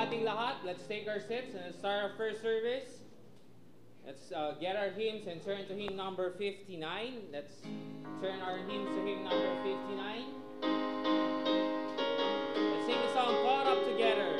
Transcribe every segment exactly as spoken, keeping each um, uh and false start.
ating lahat. Let's take our seats and let's start our first service. Let's uh, get our hymns and turn to hymn number fifty-nine. Let's turn our hymns to hymn number fifty-nine. Let's sing the song Caught Up Together.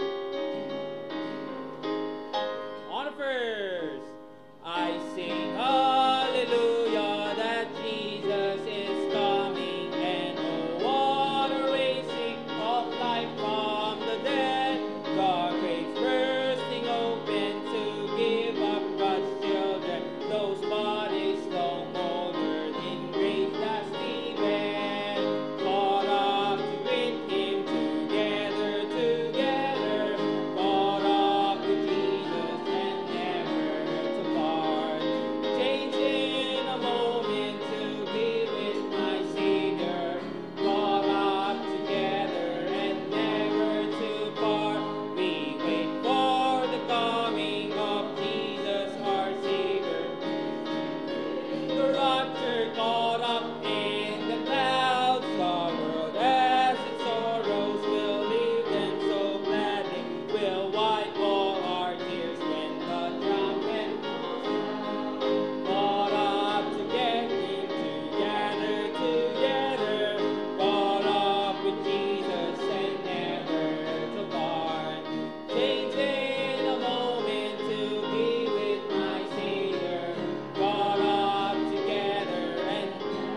On the first, I sing hallelujah that Jesus is coming, and oh what a raising of life from the dead, the graves bursting open to give up God's children, those bodies long molded in grace that Stephen caught up to with him together, together, caught up with Jesus and never to part, changing a moment to be with my Savior, caught up together and never to part. We wait for the coming of Jesus our Savior. The rapture caught up in the clouds, the world as its sorrows will leave them so gladly, will wipe all our tears when the trumpet caught up together, together, together, caught up with Jesus and never to part, changing a moment to be with my Savior, caught up together and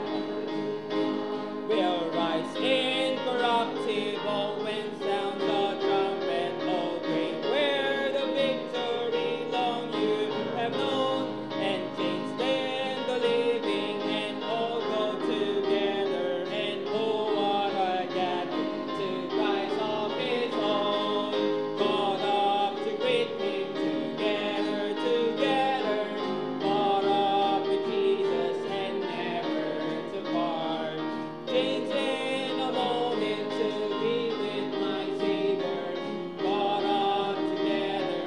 will rise incorruptible when sounds the trumpet. Oh, great where the victory long you have known, and chains then the living and all go together, and oh what a gathering to rise of his own, caught up to greet him together, together, caught up with Jesus and never to part, changing a moment to be with my Savior, caught up together.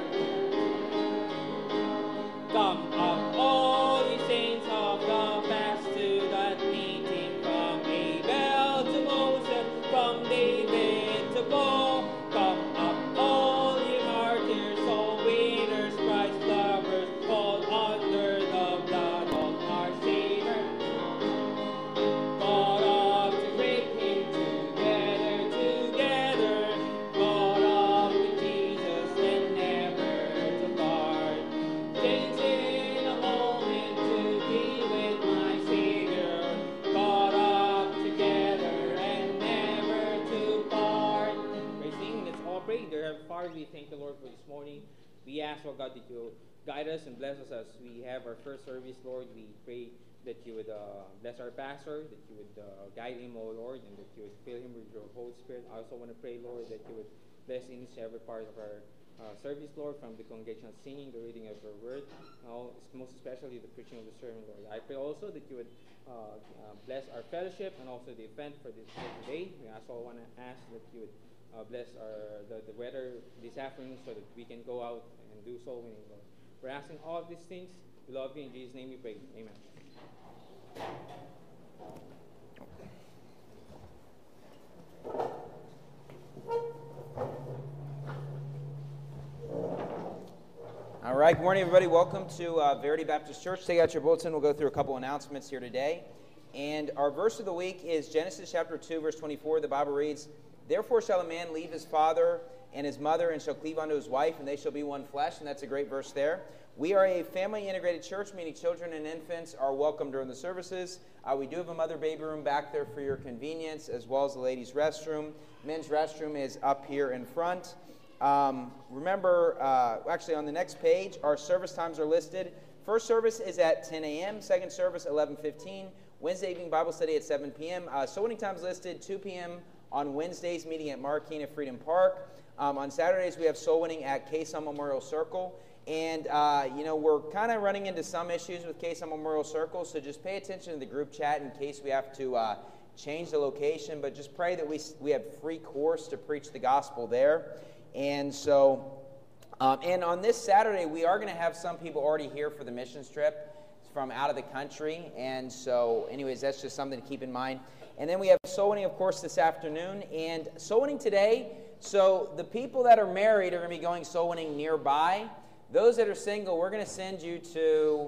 Come up, all ye saints of the past, to that meeting from Abel to Moses, from David to Paul. Come up, all ye martyrs, soul winners, Christ lovers, called under the blood of our Savior, caught up to greet him together, together, caught up with Jesus and never to part, changing a moment to be with my Savior, caught up together and never to part. Praising, let's all pray. Dear Heavenly Father, we thank the Lord for this morning. We ask, Lord God, that you guide us and bless us as we have our first service, Lord. We pray that you would uh, bless our pastor, that you would uh, guide him, O Lord, and that you would fill him with your Holy Spirit. I also want to pray, Lord, that you would bless each and every part of our uh, service, Lord, from the congregational singing, the reading of your word, uh, most especially the preaching of the sermon, Lord. I pray also that you would uh, uh, bless our fellowship and also the event for this for today. We also want to ask that you would uh, bless our the, the weather this afternoon so that we can go out and do soul winning, Lord. We're asking all of these things. We love you. In Jesus' name we pray. Amen. All right, good morning, everybody. Welcome to uh, Verity Baptist Church. Take out your bulletin. We'll go through a couple announcements here today. And our verse of the week is Genesis chapter two, verse twenty-four. The Bible reads, "Therefore shall a man leave his father and his mother, and shall cleave unto his wife, and they shall be one flesh." And that's a great verse there. We are a family-integrated church, meaning children and infants are welcome during the services. Uh, we do have a mother-baby room back there for your convenience, as well as the ladies' restroom. Men's restroom is up here in front. Um, remember, uh, actually on the next page, our service times are listed. First service is at ten a.m., second service eleven fifteen, Wednesday evening Bible study at seven p.m. Uh, so many times listed, two p.m. on Wednesdays, meeting at Marquina Freedom Park. Um, on Saturdays, we have soul winning at K-Sun Memorial Circle. And, uh, you know, we're kind of running into some issues with K-Sun Memorial Circle, so just pay attention to the group chat in case we have to uh, change the location. But just pray that we, we have free course to preach the gospel there. And so, um, and on this Saturday, we are going to have some people already here for the missions trip from out of the country. And so, anyways, that's just something to keep in mind. And then we have soul winning, of course, this afternoon. And soul winning today, So the people that are married are going to be going soul winning nearby. Those that are single, we're going to send you to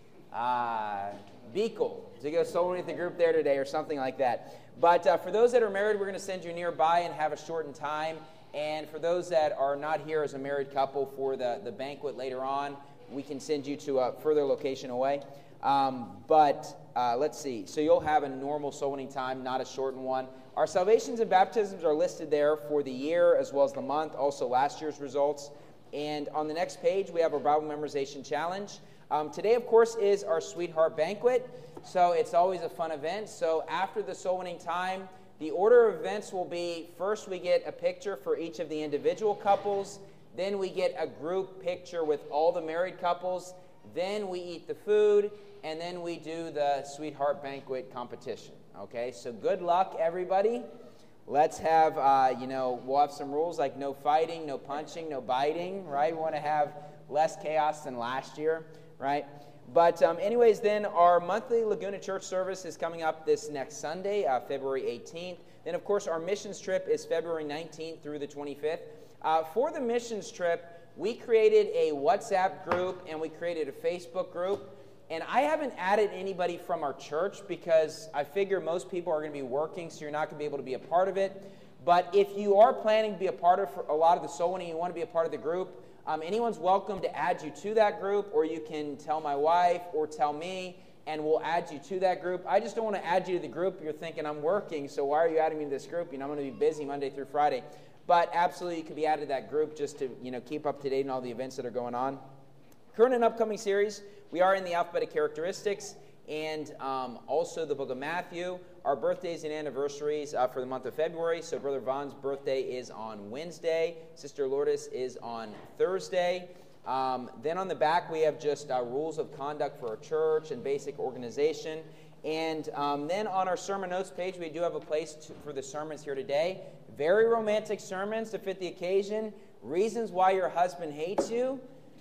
uh, Beacle to go soul winning with the group there today or something like that. But uh, for those that are married, we're going to send you nearby and have a shortened time. And for those that are not here as a married couple for the, the banquet later on, we can send you to a further location away. Um, but uh, let's see. So you'll have a normal soul winning time, not a shortened one. Our salvations and baptisms are listed there for the year as well as the month, also last year's results. And on the next page, we have our Bible memorization challenge. Um, today, of course, is our Sweetheart Banquet. So it's always a fun event. So after the soul winning time, the order of events will be, first we get a picture for each of the individual couples. Then we get a group picture with all the married couples. Then we eat the food. And then we do the Sweetheart Banquet competition. Okay, so good luck, everybody. Let's have, uh, you know, we'll have some rules like no fighting, no punching, no biting, right? We want to have less chaos than last year, right? But um, anyways, then our monthly Laguna Church service is coming up this next Sunday, uh, February eighteenth. Then, of course, our missions trip is February nineteenth through the twenty-fifth. Uh, for the missions trip, we created a WhatsApp group and we created a Facebook group. And I haven't added anybody from our church because I figure most people are going to be working, so you're not going to be able to be a part of it. But if you are planning to be a part of a lot of the soul winning, you want to be a part of the group, um, anyone's welcome to add you to that group, or you can tell my wife or tell me, and we'll add you to that group. I just don't want to add you to the group. You're thinking, I'm working, so why are you adding me to this group? You know, I'm going to be busy Monday through Friday. But absolutely, you could be added to that group just to, you know, keep up to date on all the events that are going on. Current and upcoming series, we are in the alphabetic characteristics and um, also the book of Matthew. Our birthdays and anniversaries uh, for the month of February. So Brother Vaughn's birthday is on Wednesday. Sister Lourdes is on Thursday. Um, then on the back, we have just uh, rules of conduct for our church and basic organization. And um, then on our sermon notes page, we do have a place to, for the sermons here today. Very romantic sermons to fit the occasion. Reasons why your husband hates you.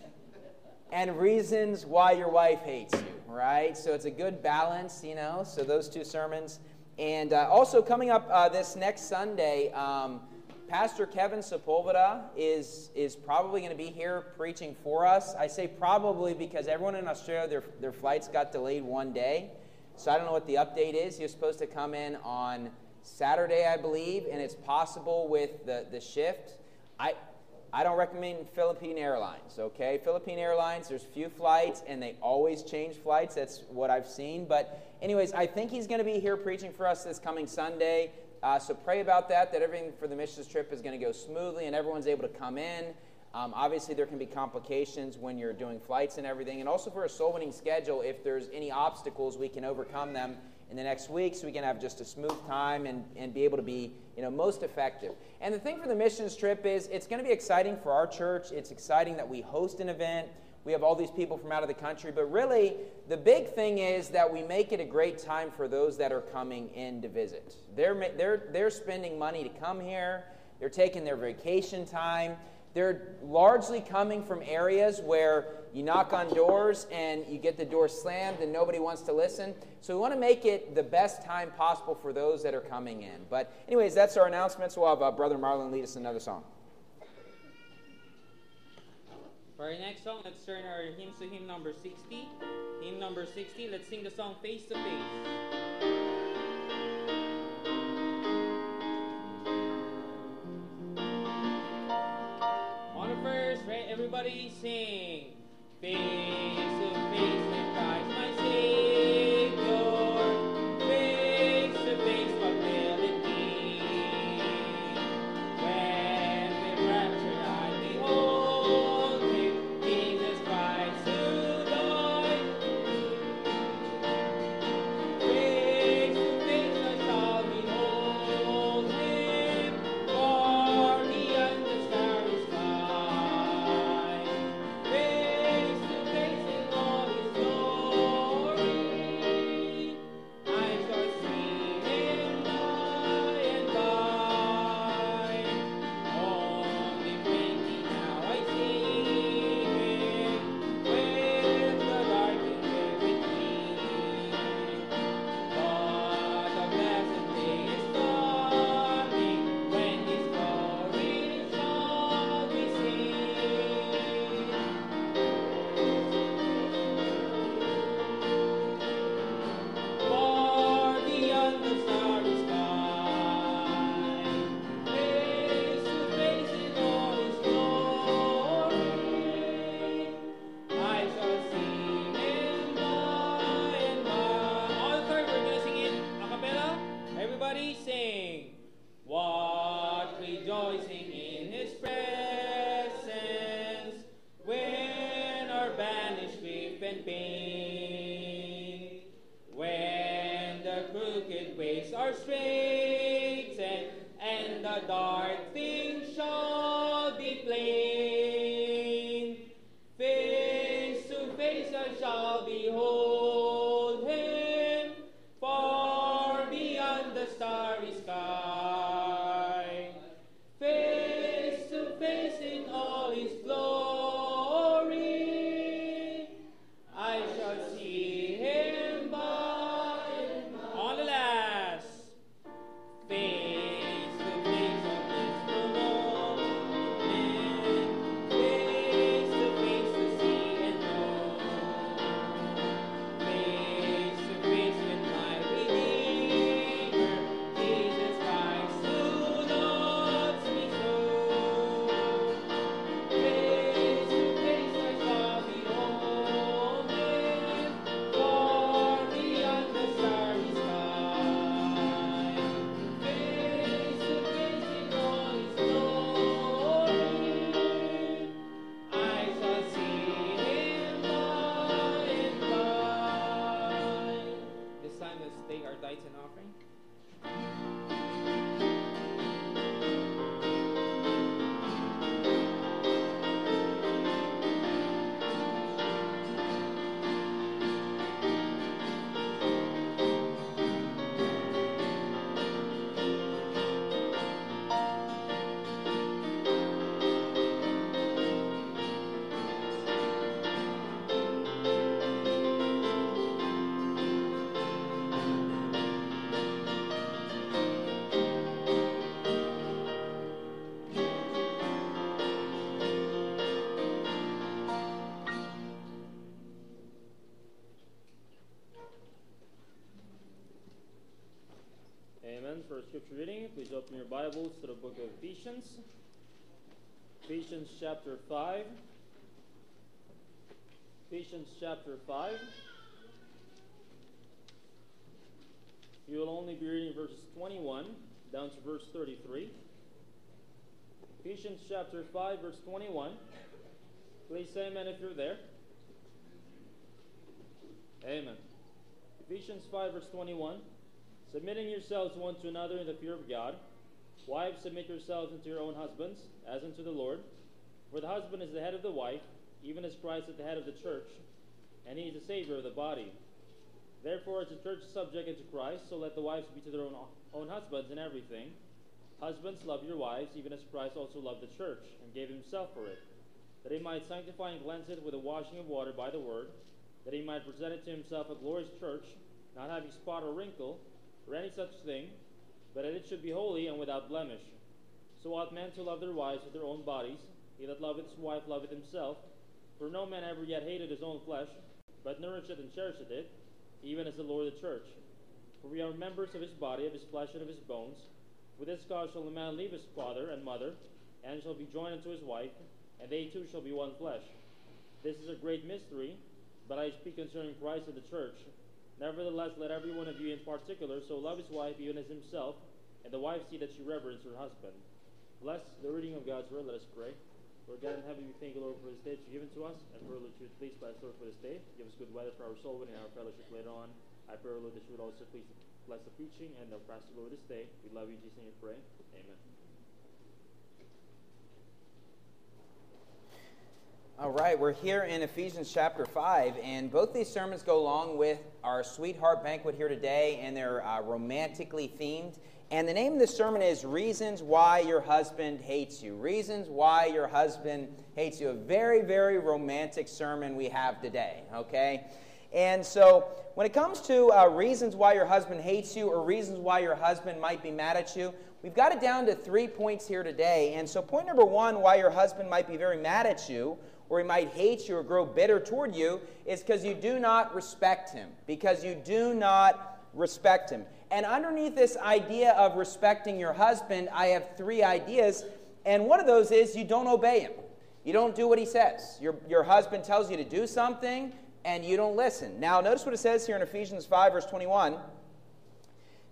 And reasons why your wife hates you, right? So it's a good balance, you know, so those two sermons. And uh, also coming up uh, this next Sunday, um, Pastor Kevin Sepulveda is is probably going to be here preaching for us. I say probably because everyone in Australia, their, their flights got delayed one day. So I don't know what the update is. He was supposed to come in on Saturday, I believe, and it's possible with the, the shift. I... I don't recommend Philippine Airlines, okay? Philippine Airlines, there's few flights, and they always change flights. That's what I've seen. But anyways, I think he's going to be here preaching for us this coming Sunday. Uh, so pray about that, that everything for the missions trip is going to go smoothly and everyone's able to come in. Um, obviously, there can be complications when you're doing flights and everything. And also for a soul-winning schedule, if there's any obstacles, we can overcome them in the next week so we can have just a smooth time and, and be able to be, you know, most effective. And the thing for the missions trip is it's going to be exciting for our church. It's exciting that we host an event. We have all these people from out of the country. But really, the big thing is that we make it a great time for those that are coming in to visit. They're, they're, they're spending money to come here. They're taking their vacation time. They're largely coming from areas where you knock on doors and you get the door slammed and nobody wants to listen. So we want to make it the best time possible for those that are coming in. But anyways, that's our announcements. We'll have uh, Brother Marlon lead us in another song. For our next song, let's turn our hymns to hymn number sixty. Hymn number sixty, let's sing the song Face to Face. First, right? Everybody sing. Face to face with Christ my Savior. Face to face, what will it be? When with rapture I behold Him, Jesus Christ who died. Face to face I shall behold Him, far beyond the starry sky. Face to rejoicing in his presence, when our banished grief and pain, when the crooked ways are straightened, and the dark things shall be plain. Face to face I shall behold him, far beyond the starry sky. Face to face in all his glory, I shall see him by and by. On the last. Face to face on his throne, face to face to see and know. Face to face with my Redeemer, Jesus Christ, who loves me so. Face to face I shall behold him, far beyond the starry sky. Face to face in all his glory, I shall see him by and by. This time let's take our tithes and offering. Amen. For scripture reading, please open your Bibles to the book of Ephesians. Ephesians chapter five. Ephesians chapter five. You will only be reading verses twenty-one down to verse thirty-three. Ephesians chapter five, verse twenty-one. Please say amen if you're there. Amen. Ephesians five, verse twenty-one. Submitting yourselves one to another in the fear of God. Wives, submit yourselves unto your own husbands, as unto the Lord. For the husband is the head of the wife, even as Christ is the head of the church, and he is the Savior of the body. Therefore, as the church is subject unto Christ, so let the wives be to their own, own husbands in everything. Husbands, love your wives, even as Christ also loved the church, and gave himself for it, that he might sanctify and cleanse it with the washing of water by the word, that he might present it to himself a glorious church, not having spot or wrinkle, or any such thing, but that it should be holy and without blemish. So ought men to love their wives with their own bodies. He that loveth his wife loveth himself. For no man ever yet hated his own flesh, but nourisheth and cherisheth it, even as the Lord the church. For we are members of his body, of his flesh, and of his bones. For this cause shall a man leave his father and mother, and shall be joined unto his wife, and they two shall be one flesh. This is a great mystery, but I speak concerning Christ and the church. Nevertheless, let every one of you in particular so love his wife even as himself, and the wife see that she reverence her husband. Bless the reading of God's word. Let us pray. Lord God in heaven, we thank you, Lord, for this day that you've given to us, and for Lord, you please bless Lord for this day. Give us good weather for our soul and our fellowship later on. I pray, Lord, that you would also please bless the preaching and the pastor, Lord, this day. We love you, Jesus, and we pray. Amen. All right, we're here in Ephesians chapter five, and both these sermons go along with our Sweetheart Banquet here today, and they're uh, romantically themed. And the name of this sermon is Reasons Why Your Husband Hates You. Reasons Why Your Husband Hates You. A very, very romantic sermon we have today, okay? And so when it comes to uh, reasons why your husband hates you or reasons why your husband might be mad at you, we've got it down to three points here today. And so point number one, why your husband might be very mad at you, or he might hate you or grow bitter toward you, is because you do not respect him. Because you do not respect him. And underneath this idea of respecting your husband, I have three ideas. And one of those is you don't obey him. You don't do what he says. Your, your husband tells you to do something, and you don't listen. Now, notice what it says here in Ephesians five, verse twenty-one. It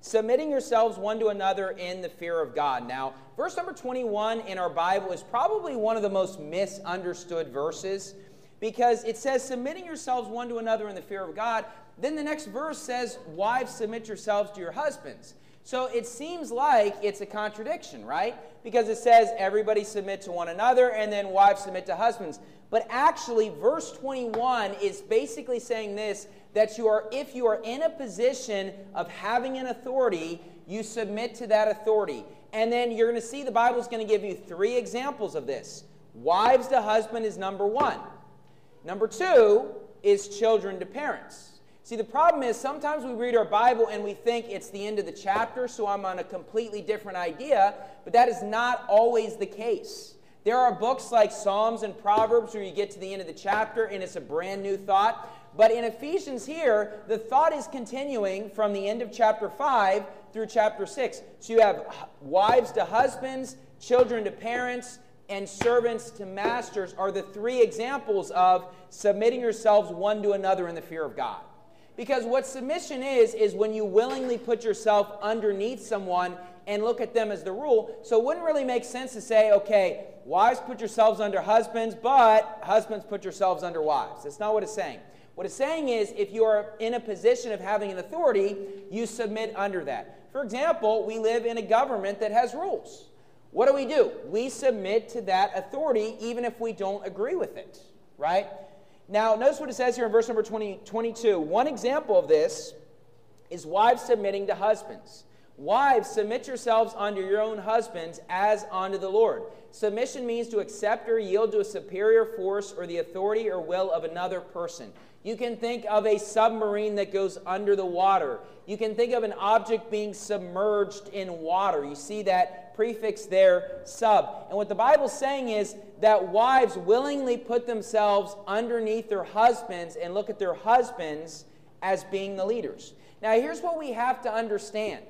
submitting yourselves one to another in the fear of God. Now, verse number twenty-one in our Bible is probably one of the most misunderstood verses because it says, submitting yourselves one to another in the fear of God. Then the next verse says, wives, submit yourselves to your husbands. So it seems like it's a contradiction, right? Because it says everybody submit to one another and then wives submit to husbands. But actually, verse twenty-one is basically saying this, that you are, if you are in a position of having an authority, you submit to that authority. And then you're going to see the Bible is going to give you three examples of this. Wives to husband is number one. Number two is children to parents. See, the problem is sometimes we read our Bible and we think it's the end of the chapter, so I'm on a completely different idea, but that is not always the case. There are books like Psalms and Proverbs where you get to the end of the chapter and it's a brand new thought. But in Ephesians here, the thought is continuing from the end of chapter five through chapter six. So you have wives to husbands, children to parents, and servants to masters are the three examples of submitting yourselves one to another in the fear of God. Because what submission is, is when you willingly put yourself underneath someone and look at them as the rule. So it wouldn't really make sense to say, okay, wives put yourselves under husbands, but husbands put yourselves under wives. That's not what it's saying. What it's saying is if you are in a position of having an authority, you submit under that. For example, we live in a government that has rules. What do we do? We submit to that authority even if we don't agree with it, right? Now, notice what it says here in verse number twenty, twenty-two. One example of this is wives submitting to husbands. Wives, submit yourselves unto your own husbands as unto the Lord. Submission means to accept or yield to a superior force or the authority or will of another person. You can think of a submarine that goes under the water. You can think of an object being submerged in water. You see that prefix there, sub. And what the Bible's saying is that wives willingly put themselves underneath their husbands and look at their husbands as being the leaders. Now, here's what we have to understand.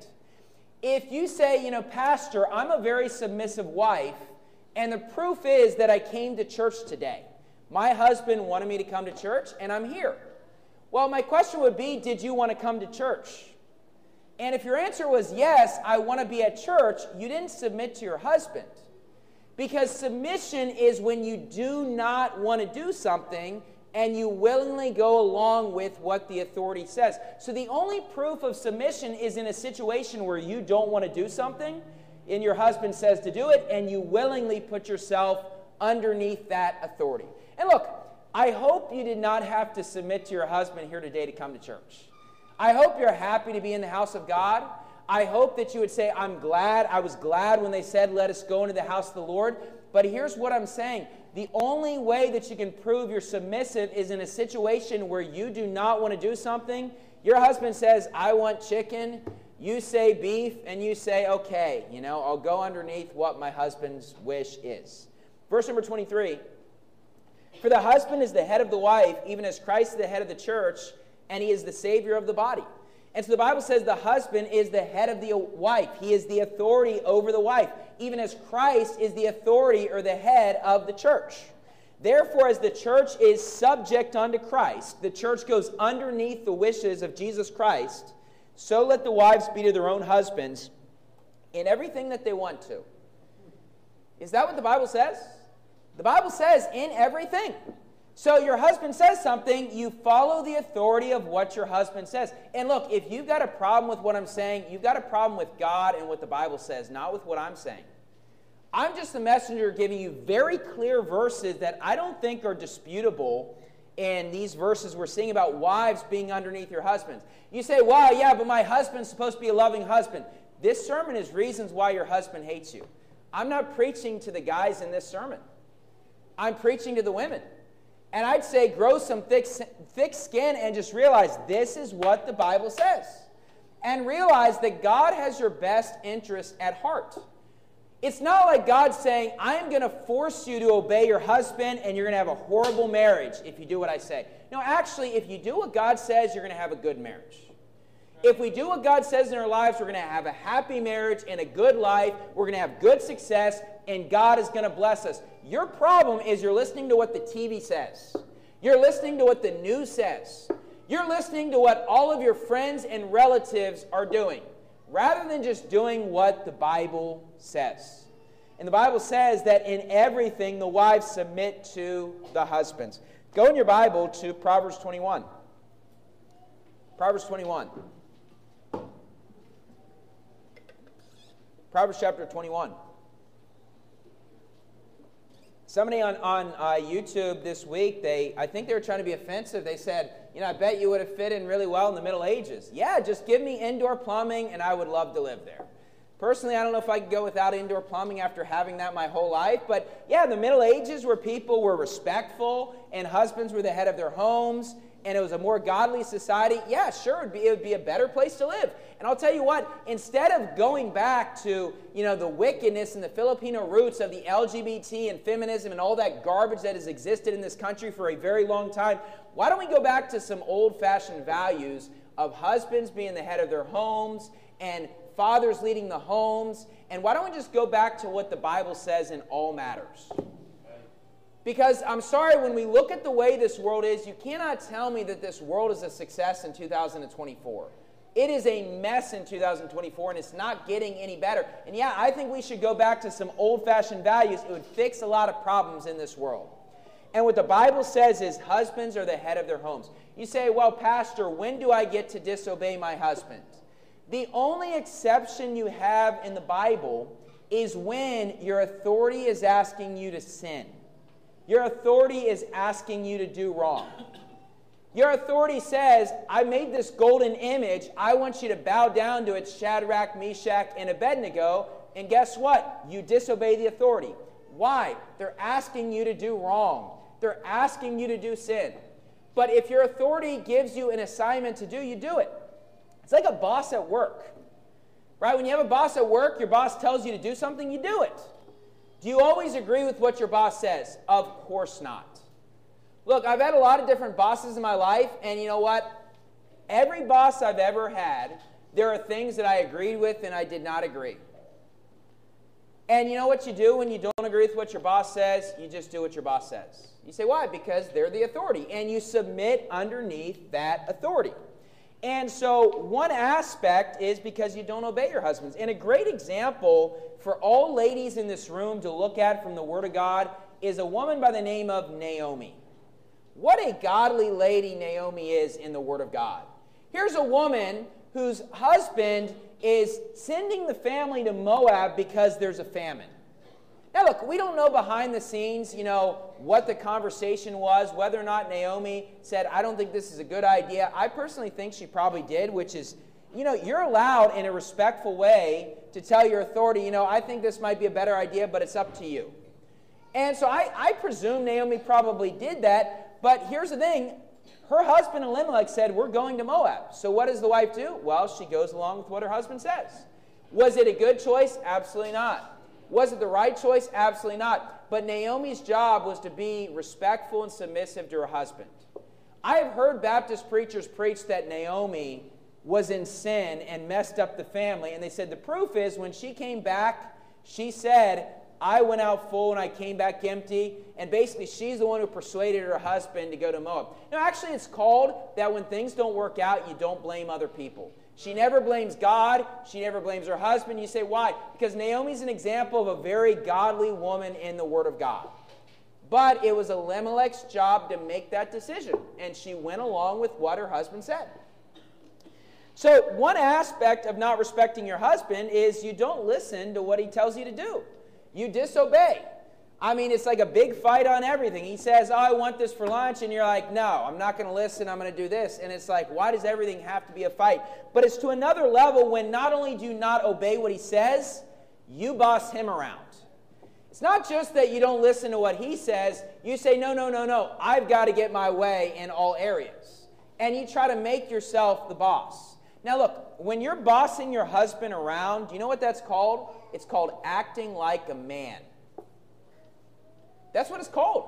If you say, you know, Pastor, I'm a very submissive wife, and the proof is that I came to church today. My husband wanted me to come to church, and I'm here. Well, my question would be, did you want to come to church? And if your answer was yes, I want to be at church, you didn't submit to your husband. Because submission is when you do not want to do something and you willingly go along with what the authority says. So the only proof of submission is in a situation where you don't want to do something and your husband says to do it and you willingly put yourself underneath that authority. And look, I hope you did not have to submit to your husband here today to come to church. I hope you're happy to be in the house of God. I hope that you would say, I'm glad, I was glad when they said, let us go into the house of the Lord. But here's what I'm saying. The only way that you can prove you're submissive is in a situation where you do not want to do something. Your husband says, I want chicken. You say beef, and you say, okay, you know, I'll go underneath what my husband's wish is. Verse number twenty-three. For the husband is the head of the wife, even as Christ is the head of the church, and he is the Savior of the body. And so the Bible says the husband is the head of the wife. He is the authority over the wife, even as Christ is the authority or the head of the church. Therefore, as the church is subject unto Christ, the church goes underneath the wishes of Jesus Christ, so let the wives be to their own husbands in everything that they want to. Is that what the Bible says? The Bible says in everything. So your husband says something, you follow the authority of what your husband says. And look, if you've got a problem with what I'm saying, you've got a problem with God and what the Bible says, not with what I'm saying. I'm just the messenger giving you very clear verses that I don't think are disputable in these verses we're seeing about wives being underneath your husbands. You say, wow, yeah, but my husband's supposed to be a loving husband. This sermon is reasons why your husband hates you. I'm not preaching to the guys in this sermon. I'm preaching to the women. And I'd say grow some thick, thick skin and just realize this is what the Bible says. And realize that God has your best interest at heart. It's not like God's saying, I'm going to force you to obey your husband and you're going to have a horrible marriage if you do what I say. No, actually, if you do what God says, you're going to have a good marriage. If we do what God says in our lives, we're going to have a happy marriage and a good life. We're going to have good success, and God is going to bless us. Your problem is you're listening to what the T V says. You're listening to what the news says. You're listening to what all of your friends and relatives are doing. rather than just doing what the Bible says. And the Bible says that in everything the wives submit to the husbands. Go in your Bible to Proverbs twenty-one. Proverbs twenty-one. Proverbs chapter twenty-one. Somebody on, on uh, YouTube this week, they I think they were trying to be offensive. They said, you know, I bet you would have fit in really well in the Middle Ages. Yeah, just give me indoor plumbing and I would love to live there. Personally, I don't know if I could go without indoor plumbing after having that my whole life. But yeah, the Middle Ages where people were respectful and husbands were the head of their homes and it was a more godly society, yeah, sure, it would be, it would be a better place to live. And I'll tell you what, instead of going back to, you know, the wickedness and the Filipino roots of the L G B T and feminism and all that garbage that has existed in this country for a very long time, why don't we go back to some old-fashioned values of husbands being the head of their homes and fathers leading the homes, and why don't we just go back to what the Bible says in all matters? Because I'm sorry, when we look at the way this world is, you cannot tell me that this world is a success in two thousand twenty-four. It is a mess in two thousand twenty-four, and it's not getting any better. And yeah, I think we should go back to some old-fashioned values. It would fix a lot of problems in this world. And what the Bible says is husbands are the head of their homes. You say, well, Pastor, when do I get to disobey my husband? The only exception you have in the Bible is when your authority is asking you to sin. Your authority is asking you to do wrong. Your authority says, I made this golden image. I want you to bow down to it, Shadrach, Meshach, and Abednego. And guess what? You disobey the authority. Why? They're asking you to do wrong. They're asking you to do sin. But if your authority gives you an assignment to do, you do it. It's like a boss at work. Right? When you have a boss at work, your boss tells you to do something, you do it. Do you always agree with what your boss says? Of course not. Look, I've had a lot of different bosses in my life, and you know what? Every boss I've ever had, there are things that I agreed with and I did not agree. And you know what you do when you don't agree with what your boss says? You just do what your boss says. You say, why? Because they're the authority, and you submit underneath that authority. And so one aspect is because you don't obey your husbands. And a great example for all ladies in this room to look at from the Word of God is a woman by the name of Naomi. What a godly lady Naomi is in the Word of God. Here's a woman whose husband is sending the family to Moab because there's a famine. Now look, we don't know behind the scenes, you know, what the conversation was, whether or not Naomi said, I don't think this is a good idea. I personally think she probably did, which is, you know, you're allowed in a respectful way to tell your authority, you know, I think this might be a better idea, but it's up to you. And so I, I presume Naomi probably did that, but here's the thing. Her husband Elimelech said, we're going to Moab. So what does the wife do? Well, she goes along with what her husband says. Was it a good choice? Absolutely not. Was it the right choice? Absolutely not. But Naomi's job was to be respectful and submissive to her husband. I have heard Baptist preachers preach that Naomi was in sin and messed up the family. And they said the proof is when she came back, she said, I went out full and I came back empty. And basically she's the one who persuaded her husband to go to Moab. Now actually it's called that when things don't work out, you don't blame other people. She never blames God. She never blames her husband. You say, why? Because Naomi's an example of a very godly woman in the Word of God. But it was Elimelech's job to make that decision. And she went along with what her husband said. So one aspect of not respecting your husband is you don't listen to what he tells you to do. You disobey. I mean, it's like a big fight on everything. He says, oh, I want this for lunch, and you're like, no, I'm not going to listen, I'm going to do this. And it's like, why does everything have to be a fight? But it's to another level when not only do you not obey what he says, you boss him around. It's not just that you don't listen to what he says, you say, no, no, no, no, I've got to get my way in all areas. And you try to make yourself the boss. Now look, when you're bossing your husband around, do you know what that's called? It's called acting like a man. That's what it's called.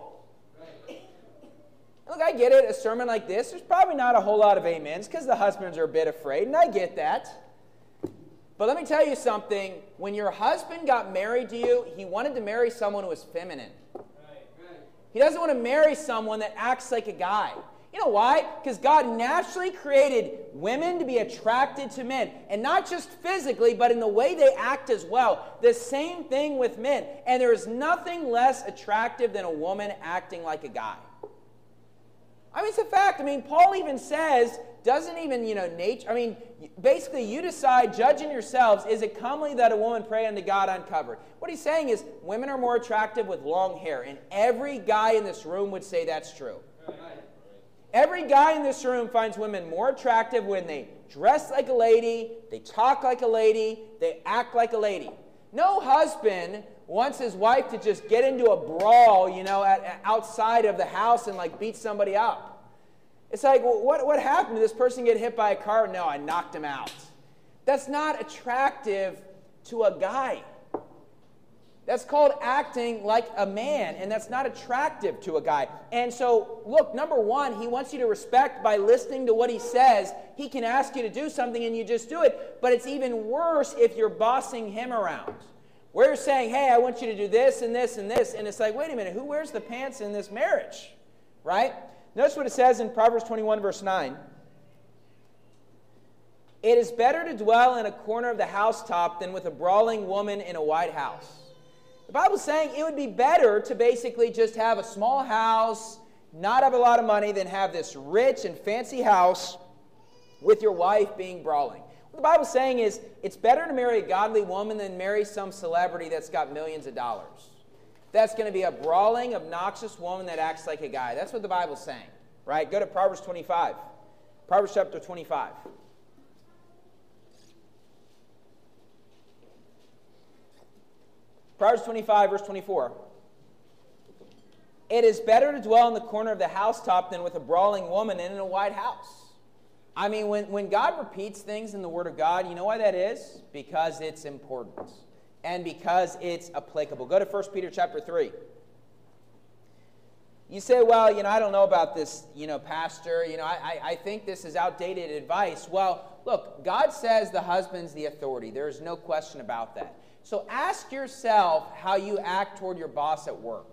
Look, I get it, a sermon like this, there's probably not a whole lot of amens because the husbands are a bit afraid, and I get that. But let me tell you something. When your husband got married to you, he wanted to marry someone who was feminine. He doesn't want to marry someone that acts like a guy. You know why? Because God naturally created women to be attracted to men. And not just physically, but in the way they act as well. The same thing with men. And there is nothing less attractive than a woman acting like a guy. I mean, it's a fact. I mean, Paul even says, doesn't even, you know, nature. I mean, basically, you decide, judging yourselves, is it comely that a woman pray unto God uncovered? What he's saying is, women are more attractive with long hair. And every guy in this room would say that's true. Every guy in this room finds women more attractive when they dress like a lady, they talk like a lady, they act like a lady. No husband wants his wife to just get into a brawl, you know, at, at outside of the house and like beat somebody up. It's like, well, what, what happened? Did this person get hit by a car? No, I knocked him out. That's not attractive to a guy. That's called acting like a man, and that's not attractive to a guy. And so, look, number one, he wants you to respect by listening to what he says. He can ask you to do something and you just do it. But it's even worse if you're bossing him around. Where you're saying, hey, I want you to do this and this and this. And it's like, wait a minute, who wears the pants in this marriage? Right? Notice what it says in Proverbs twenty-one, verse nine. It is better to dwell in a corner of the housetop than with a brawling woman in a white house. The Bible's saying it would be better to basically just have a small house, not have a lot of money, than have this rich and fancy house with your wife being brawling. What the Bible's saying is it's better to marry a godly woman than marry some celebrity that's got millions of dollars. That's going to be a brawling, obnoxious woman that acts like a guy. That's what the Bible's saying, right? Go to Proverbs twenty-five. Proverbs chapter twenty-five. Proverbs twenty-five, verse twenty-four. It is better to dwell in the corner of the housetop than with a brawling woman and in a white house. I mean, when, when God repeats things in the Word of God, you know why that is? Because it's important. And because it's applicable. Go to First Peter chapter three. You say, well, you know, I don't know about this, you know, pastor. You know, I, I think this is outdated advice. Well, look, God says the husband's the authority. There's no question about that. So ask yourself how you act toward your boss at work.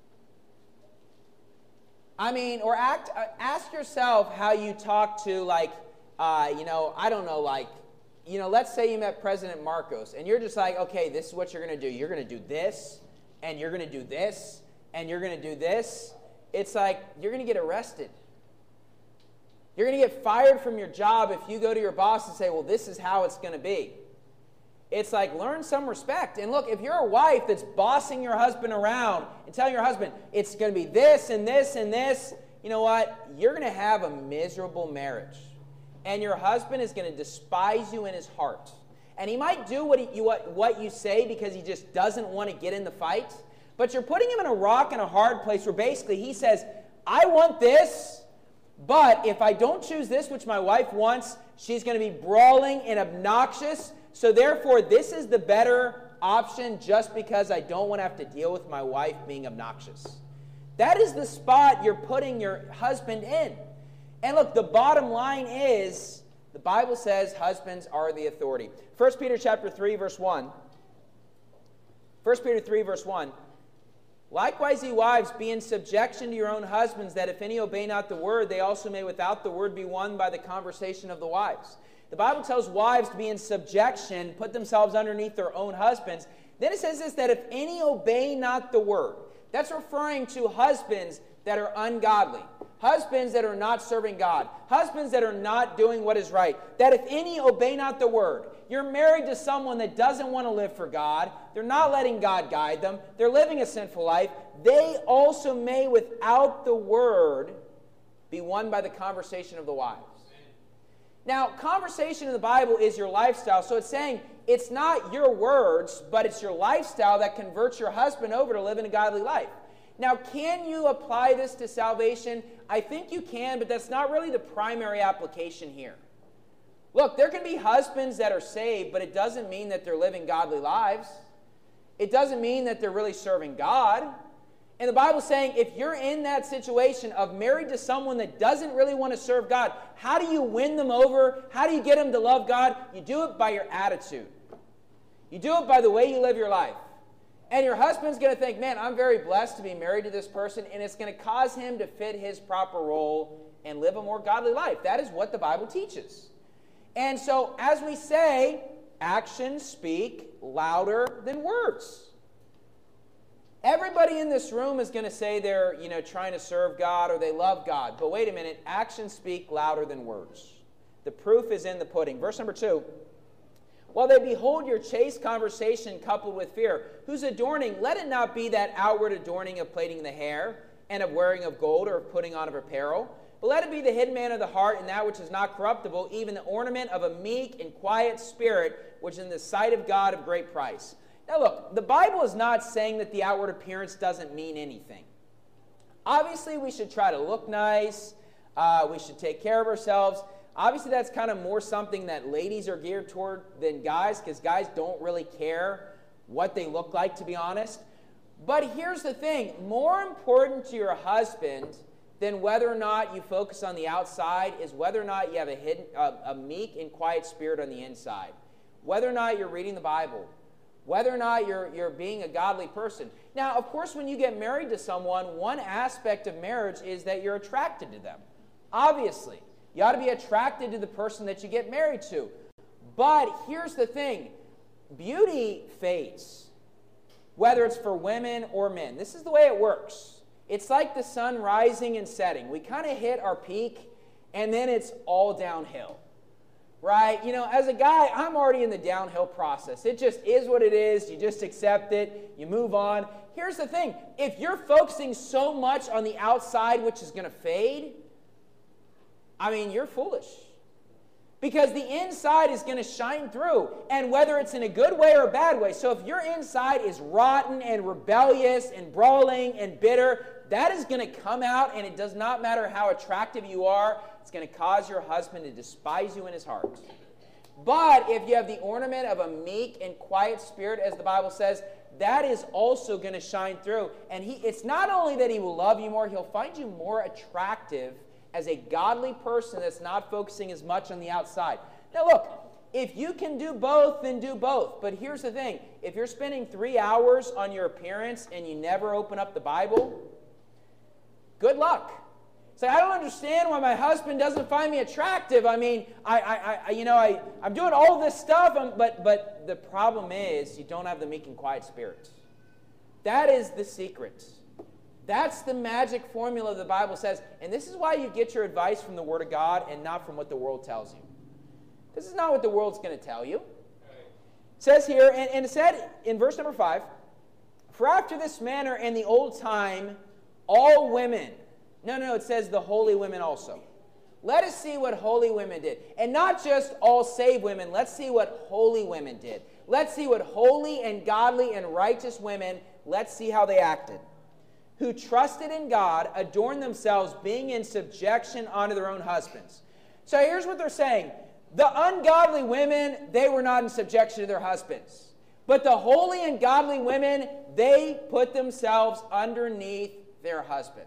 I mean, or act. Uh, ask yourself how you talk to, like, uh, you know, I don't know, like, you know, let's say you met President Marcos, and you're just like, okay, this is what you're going to do. You're going to do this, and you're going to do this, and you're going to do this. It's like you're going to get arrested. You're going to get fired from your job if you go to your boss and say, well, this is how it's going to be. It's like, learn some respect. And look, if you're a wife that's bossing your husband around and telling your husband, it's going to be this and this and this, you know what? You're going to have a miserable marriage. And your husband is going to despise you in his heart. And he might do what, he, you, what, what you say because he just doesn't want to get in the fight. But you're putting him in a rock and a hard place where basically he says, I want this, but if I don't choose this, which my wife wants, she's going to be brawling and obnoxious. So therefore, this is the better option just because I don't want to have to deal with my wife being obnoxious. That is the spot you're putting your husband in. And look, the bottom line is, the Bible says husbands are the authority. First Peter chapter three, verse one. First Peter three, verse one. Likewise, ye wives, be in subjection to your own husbands, that if any obey not the word, they also may without the word be won by the conversation of the wives. The Bible tells wives to be in subjection, put themselves underneath their own husbands. Then it says this, that if any obey not the word. That's referring to husbands that are ungodly. Husbands that are not serving God. Husbands that are not doing what is right. That if any obey not the word. You're married to someone that doesn't want to live for God. They're not letting God guide them. They're living a sinful life. They also may, without the word, be won by the conversation of the wives. Now, conversation in the Bible is your lifestyle. So it's saying it's not your words, but it's your lifestyle that converts your husband over to living a godly life. Now, can you apply this to salvation? I think you can, but that's not really the primary application here. Look, there can be husbands that are saved, but it doesn't mean that they're living godly lives. It doesn't mean that they're really serving God. And the Bible's saying if you're in that situation of married to someone that doesn't really want to serve God, how do you win them over? How do you get them to love God? You do it by your attitude. You do it by the way you live your life. And your husband's going to think, man, I'm very blessed to be married to this person, and it's going to cause him to fit his proper role and live a more godly life. That is what the Bible teaches. And so, as we say, actions speak louder than words. Everybody in this room is going to say they're, you know, trying to serve God or they love God. But wait a minute, actions speak louder than words. The proof is in the pudding. Verse number two. While they behold your chaste conversation coupled with fear, whose adorning, let it not be that outward adorning of plaiting the hair and of wearing of gold or of putting on of apparel, but let it be the hidden man of the heart and that which is not corruptible, even the ornament of a meek and quiet spirit, which is in the sight of God of great price. Now look, the Bible is not saying that the outward appearance doesn't mean anything. Obviously, we should try to look nice. Uh, we should take care of ourselves. Obviously, that's kind of more something that ladies are geared toward than guys, because guys don't really care what they look like, to be honest. But here's the thing. More important to your husband than whether or not you focus on the outside is whether or not you have a, hidden, uh, a meek and quiet spirit on the inside. Whether or not you're reading the Bible. Whether or not you're, you're being a godly person. Now, of course, when you get married to someone, one aspect of marriage is that you're attracted to them. Obviously. You ought to be attracted to the person that you get married to. But here's the thing. Beauty fades. Whether it's for women or men. This is the way it works. It's like the sun rising and setting. We kind of hit our peak, and then it's all downhill. Right? You know, as a guy, I'm already in the downhill process. It just is what it is. You just accept it. You move on. Here's the thing. If you're focusing so much on the outside, which is going to fade, I mean, you're foolish. Because the inside is going to shine through. And whether it's in a good way or a bad way. So if your inside is rotten and rebellious and brawling and bitter, that is going to come out, and it does not matter how attractive you are. It's going to cause your husband to despise you in his heart. But if you have the ornament of a meek and quiet spirit, as the Bible says, that is also going to shine through. And he, it's not only that he will love you more, he'll find you more attractive as a godly person that's not focusing as much on the outside. Now look, if you can do both, then do both. But here's the thing. If you're spending three hours on your appearance and you never open up the Bible, good luck. Say, I don't understand why my husband doesn't find me attractive. I mean, I, I, I you know, I, I'm doing all this stuff, um, but, but the problem is you don't have the meek and quiet spirit. That is the secret. That's the magic formula the Bible says. And this is why you get your advice from the Word of God and not from what the world tells you. This is not what the world's going to tell you. It says here, and, and it said in verse number five, for after this manner in the old time, all women, no, no, it says the holy women also. Let us see what holy women did. And not just all saved women, let's see what holy women did. Let's see what holy and godly and righteous women, let's see how they acted. Who trusted in God, adorned themselves, being in subjection unto their own husbands. So here's what they're saying. The ungodly women, they were not in subjection to their husbands. But the holy and godly women, they put themselves underneath their husbands.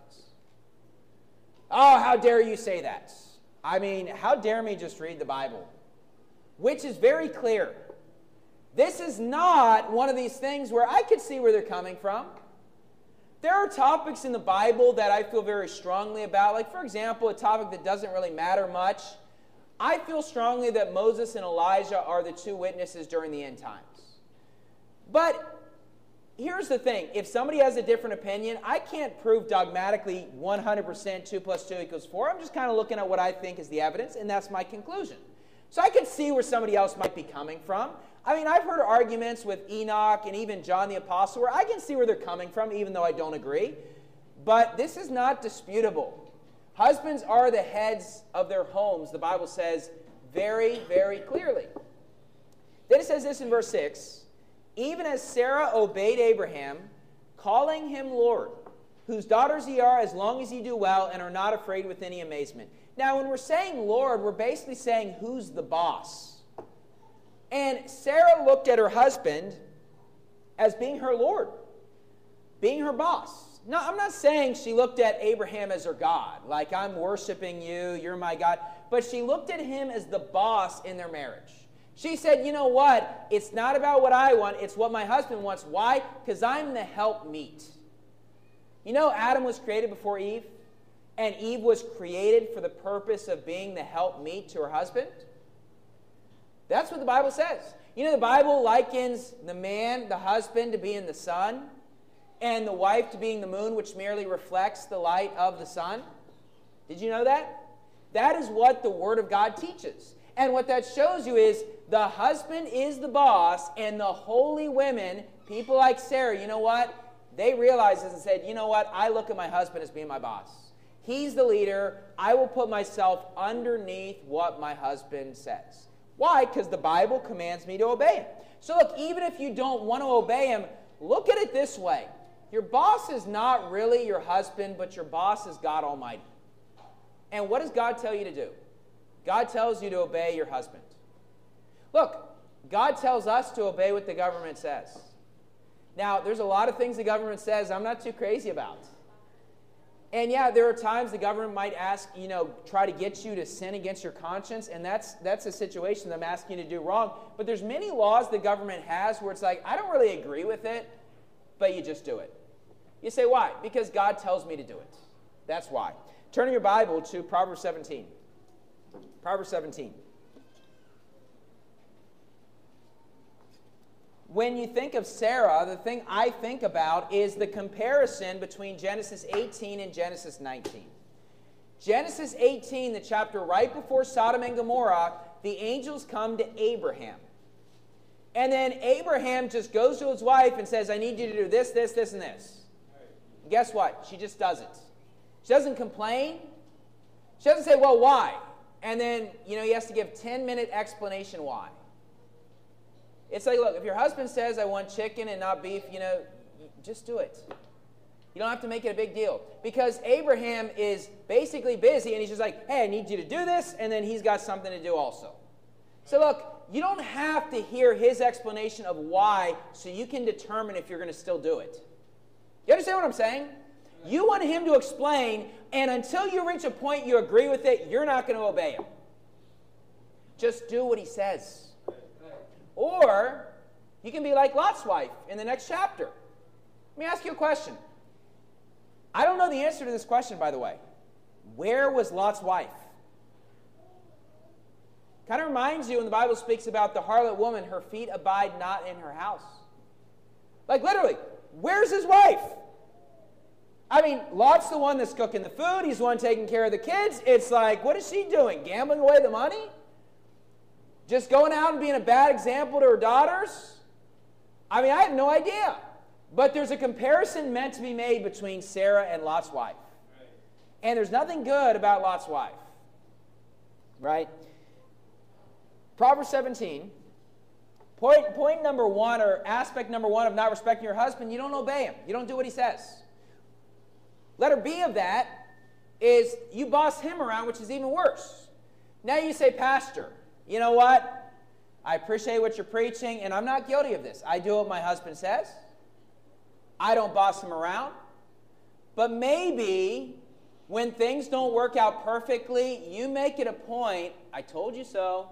Oh, how dare you say that? I mean, how dare me just read the Bible? Which is very clear. This is not one of these things where I could see where they're coming from. There are topics in the Bible that I feel very strongly about. Like, for example, a topic that doesn't really matter much. I feel strongly that Moses and Elijah are the two witnesses during the end times. But here's the thing. If somebody has a different opinion, I can't prove dogmatically one hundred percent two plus two equals four. I'm just kind of looking at what I think is the evidence, and that's my conclusion. So I can see where somebody else might be coming from. I mean, I've heard arguments with Enoch and even John the Apostle where I can see where they're coming from, even though I don't agree. But this is not disputable. Husbands are the heads of their homes, the Bible says very, very clearly. Then it says this in verse six. Even as Sarah obeyed Abraham, calling him Lord, whose daughters ye are, as long as ye do well, and are not afraid with any amazement. Now, when we're saying Lord, we're basically saying who's the boss. And Sarah looked at her husband as being her Lord, being her boss. Now, I'm not saying she looked at Abraham as her God, like I'm worshiping you, you're my God. But she looked at him as the boss in their marriage. She said, you know what? It's not about what I want. It's what my husband wants. Why? Because I'm the helpmeet. You know Adam was created before Eve? And Eve was created for the purpose of being the helpmeet to her husband? That's what the Bible says. You know, the Bible likens the man, the husband, to being the sun, and the wife to being the moon, which merely reflects the light of the sun. Did you know that? That is what the Word of God teaches. And what that shows you is the husband is the boss, and the holy women, people like Sarah, you know what? They realized this and said, you know what? I look at my husband as being my boss. He's the leader. I will put myself underneath what my husband says. Why? Because the Bible commands me to obey him. So look, even if you don't want to obey him, look at it this way. Your boss is not really your husband, but your boss is God Almighty. And what does God tell you to do? God tells you to obey your husband. Look, God tells us to obey what the government says. Now, there's a lot of things the government says I'm not too crazy about. And yeah, there are times the government might ask, you know, try to get you to sin against your conscience, and that's that's a situation that I'm asking you to do wrong. But there's many laws the government has where it's like, I don't really agree with it, but you just do it. You say, why? Because God tells me to do it. That's why. Turn your Bible to Proverbs seventeen. Proverbs seventeen. When you think of Sarah, the thing I think about is the comparison between Genesis eighteen and Genesis nineteen. Genesis eighteen, the chapter right before Sodom and Gomorrah, the angels come to Abraham. And then Abraham just goes to his wife and says, I need you to do this, this, this, and this. And guess what? She just doesn't. She doesn't complain. She doesn't say, well, why? And then, you know, he has to give a ten-minute explanation why. It's like, look, if your husband says, I want chicken and not beef, you know, just do it. You don't have to make it a big deal. Because Abraham is basically busy, and he's just like, hey, I need you to do this, and then he's got something to do also. So look, you don't have to hear his explanation of why so you can determine if you're going to still do it. You understand what I'm saying? You want him to explain, and until you reach a point you agree with it, you're not going to obey him. Just do what he says. Or you can be like Lot's wife in the next chapter. Let me ask you a question. I don't know the answer to this question, by the way. Where was Lot's wife? Kind of reminds you when the Bible speaks about the harlot woman, her feet abide not in her house. Like literally, where's his wife? I mean, Lot's the one that's cooking the food. He's the one taking care of the kids. It's like, what is she doing? Gambling away the money? Just going out and being a bad example to her daughters? I mean, I have no idea. But there's a comparison meant to be made between Sarah and Lot's wife. Right. And there's nothing good about Lot's wife. Right? Proverbs seventeen. Point, point number one, or aspect number one of not respecting your husband, you don't obey him. You don't do what he says. Letter B of that is you boss him around, which is even worse. Now you say, Pastor, you know what? I appreciate what you're preaching, and I'm not guilty of this. I do what my husband says. I don't boss him around. But maybe when things don't work out perfectly, you make it a point, I told you so.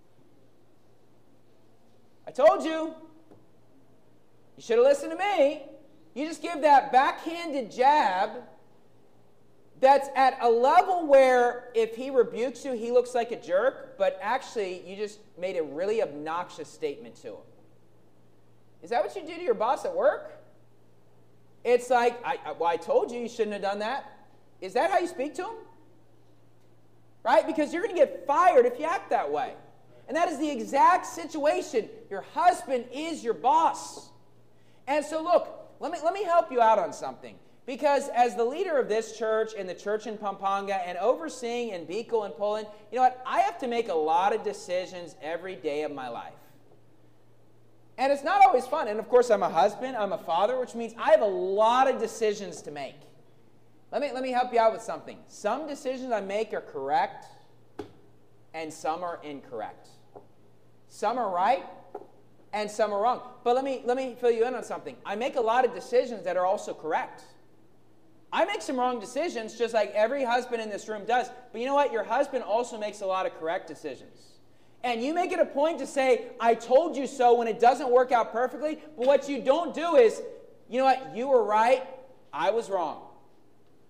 I told you. You should have listened to me. You just give that backhanded jab that's at a level where if he rebukes you, he looks like a jerk, but actually you just made a really obnoxious statement to him. Is that what you do to your boss at work? It's like, I, I, well, I told you you shouldn't have done that. Is that how you speak to him? Right? Because you're going to get fired if you act that way. And that is the exact situation. Your husband is your boss. And so look, let me, let me help you out on something. Because as the leader of this church and the church in Pampanga and overseeing in Bicol and Poland, you know what? I have to make a lot of decisions every day of my life. And it's not always fun. And of course, I'm a husband, I'm a father, which means I have a lot of decisions to make. Let me, let me help you out with something. Some decisions I make are correct, and some are incorrect. Some are right, and some are wrong. But let me, let me fill you in on something. I make a lot of decisions that are also correct. I make some wrong decisions, just like every husband in this room does. But you know what? Your husband also makes a lot of correct decisions. And you make it a point to say, I told you so, when it doesn't work out perfectly. But what you don't do is, you know what? You were right. I was wrong.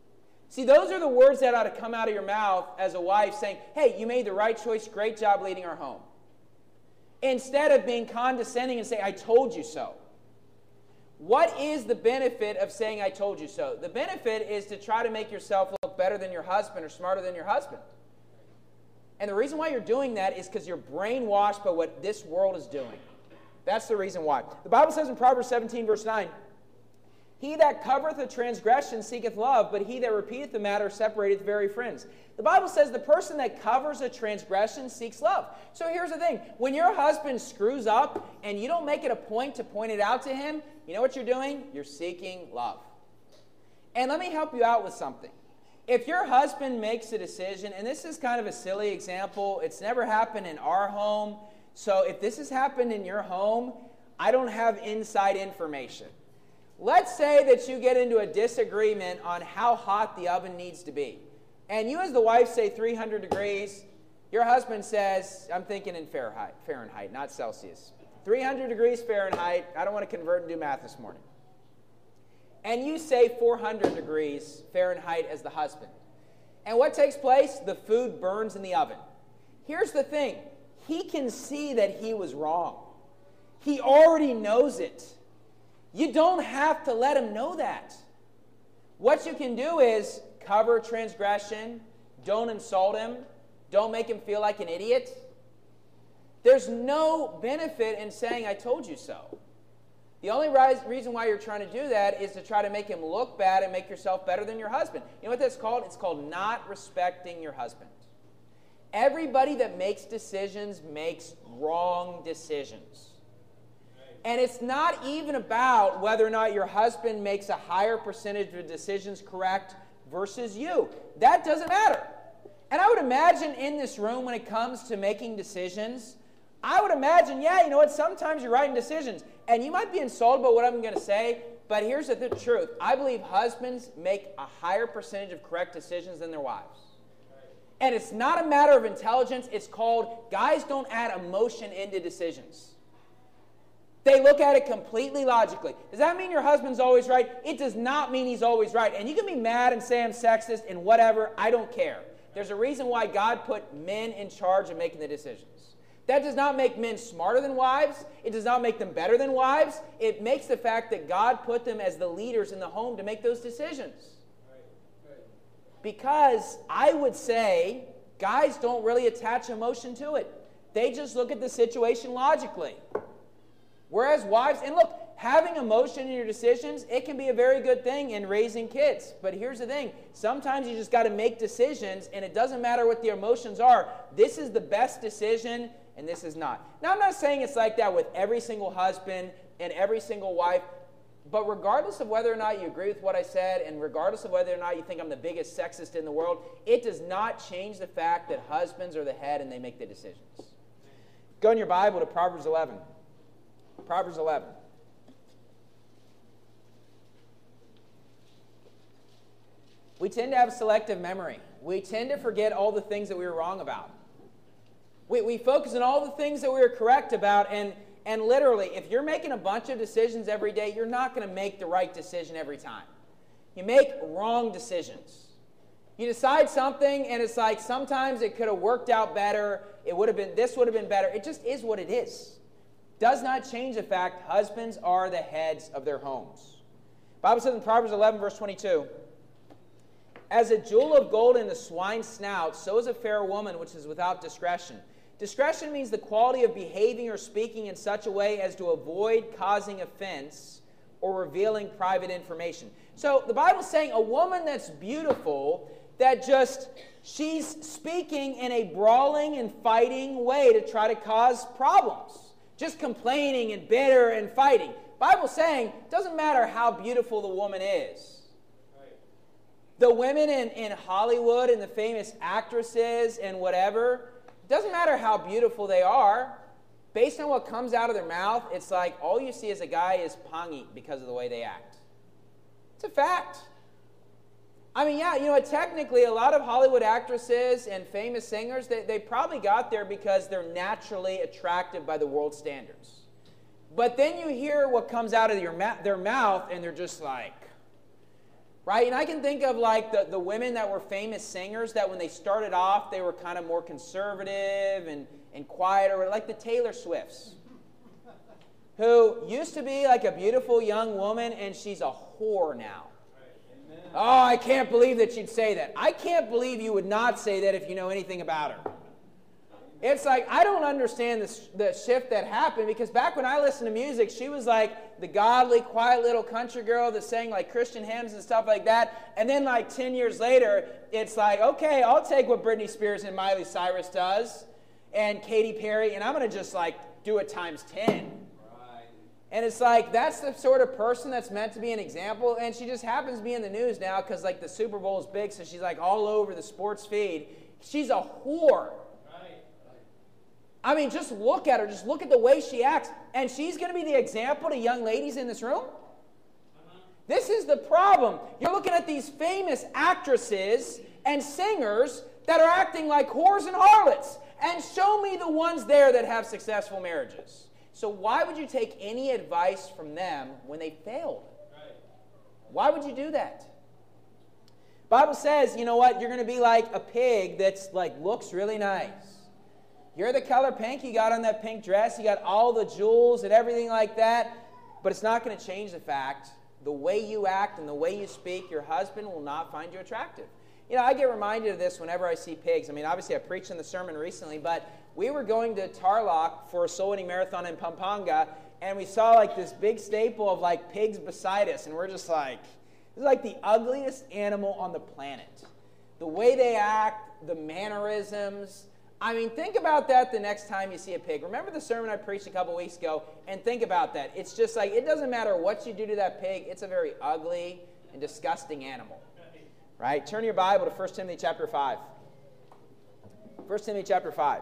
See, those are the words that ought to come out of your mouth as a wife saying, hey, you made the right choice, great job leading our home. Instead of being condescending and saying, I told you so. What is the benefit of saying, I told you so? The benefit is to try to make yourself look better than your husband or smarter than your husband. And the reason why you're doing that is because you're brainwashed by what this world is doing. That's the reason why. The Bible says in Proverbs seventeen, verse nine, he that covereth a transgression seeketh love, but he that repeateth the matter separateth very friends. The Bible says the person that covers a transgression seeks love. So here's the thing. When your husband screws up and you don't make it a point to point it out to him, you know what you're doing? You're seeking love. And let me help you out with something. If your husband makes a decision, and this is kind of a silly example, it's never happened in our home, so if this has happened in your home, I don't have inside information. Let's say that you get into a disagreement on how hot the oven needs to be. And you as the wife say three hundred degrees. Your husband says, I'm thinking in Fahrenheit, Fahrenheit, not Celsius. three hundred degrees Fahrenheit. I don't want to convert and do math this morning. And you say four hundred degrees Fahrenheit as the husband. And what takes place? The food burns in the oven. Here's the thing. He can see that he was wrong. He already knows it. You don't have to let him know that. What you can do is cover transgression. Don't insult him. Don't make him feel like an idiot. There's no benefit in saying, I told you so. The only reason why you're trying to do that is to try to make him look bad and make yourself better than your husband. You know what that's called? It's called not respecting your husband. Everybody that makes decisions makes wrong decisions. And it's not even about whether or not your husband makes a higher percentage of decisions correct versus you. That doesn't matter. And I would imagine in this room when it comes to making decisions, I would imagine, yeah, you know what, sometimes you're writing decisions. And you might be insulted by what I'm going to say, but here's the th- truth. I believe husbands make a higher percentage of correct decisions than their wives. And it's not a matter of intelligence. It's called, guys don't add emotion into decisions. They look at it completely logically. Does that mean your husband's always right? It does not mean he's always right. And you can be mad and say I'm sexist and whatever. I don't care. There's a reason why God put men in charge of making the decisions. That does not make men smarter than wives. It does not make them better than wives. It makes the fact that God put them as the leaders in the home to make those decisions. Because I would say guys don't really attach emotion to it. They just look at the situation logically. Whereas wives, and look, having emotion in your decisions, it can be a very good thing in raising kids. But here's the thing. Sometimes you just got to make decisions, and it doesn't matter what the emotions are. This is the best decision, and this is not. Now, I'm not saying it's like that with every single husband and every single wife. But regardless of whether or not you agree with what I said, and regardless of whether or not you think I'm the biggest sexist in the world, it does not change the fact that husbands are the head and they make the decisions. Go in your Bible to Proverbs eleven. Proverbs eleven. We tend to have selective memory. We tend to forget all the things that we were wrong about. We, we focus on all the things that we were correct about, and, and literally, if you're making a bunch of decisions every day, you're not going to make the right decision every time. You make wrong decisions. You decide something, and it's like sometimes it could have worked out better. It would have been, this would have been better. It just is what it is. Does not change the fact husbands are the heads of their homes. The Bible says in Proverbs eleven, verse twenty-two, as a jewel of gold in the swine's snout, so is a fair woman which is without discretion. Discretion means the quality of behaving or speaking in such a way as to avoid causing offense or revealing private information. So the Bible's saying a woman that's beautiful, that just, she's speaking in a brawling and fighting way to try to cause problems. Just complaining and bitter and fighting. Bible's saying, it doesn't matter how beautiful the woman is. Right. The women in, in Hollywood and the famous actresses and whatever, it doesn't matter how beautiful they are. Based on what comes out of their mouth, it's like all you see as a guy is pangi because of the way they act. It's a fact. I mean, yeah, you know, technically a lot of Hollywood actresses and famous singers, they, they probably got there because they're naturally attractive by the world standards. But then you hear what comes out of your ma- their mouth, and they're just like, right? And I can think of like the, the women that were famous singers that when they started off, they were kind of more conservative and, and quieter, like the Taylor Swifts, who used to be like a beautiful young woman, and she's a whore now. Oh, I can't believe that you'd say that. I can't believe you would not say that if you know anything about her. It's like, I don't understand the, the shift that happened, because back when I listened to music, she was like the godly, quiet little country girl that sang like Christian hymns and stuff like that. And then like ten years later, it's like, okay, I'll take what Britney Spears and Miley Cyrus does and Katy Perry, and I'm going to just like do it times ten. Right. And it's like, that's the sort of person that's meant to be an example. And she just happens to be in the news now because like the Super Bowl is big, so she's like all over the sports feed. She's a whore. I mean, just look at her. Just look at the way she acts. And she's going to be the example to young ladies in this room? Uh-huh. This is the problem. You're looking at these famous actresses and singers that are acting like whores and harlots. And show me the ones there that have successful marriages. So why would you take any advice from them when they failed? Right. Why would you do that? The Bible says, you know what? You're going to be like a pig that's like looks really nice. You're the color pink, you got on that pink dress, you got all the jewels and everything like that, but it's not going to change the fact, the way you act and the way you speak, your husband will not find you attractive. You know, I get reminded of this whenever I see pigs. I mean, obviously I preached in the sermon recently, but we were going to Tarlac for a soul winning marathon in Pampanga, and we saw like this big staple of like pigs beside us, and we're just like, this is like the ugliest animal on the planet. The way they act, the mannerisms. I mean, think about that the next time you see a pig. Remember the sermon I preached a couple weeks ago? And think about that. It's just like, it doesn't matter what you do to that pig. It's a very ugly and disgusting animal. Right? Turn your Bible to First Timothy chapter five. First Timothy chapter five.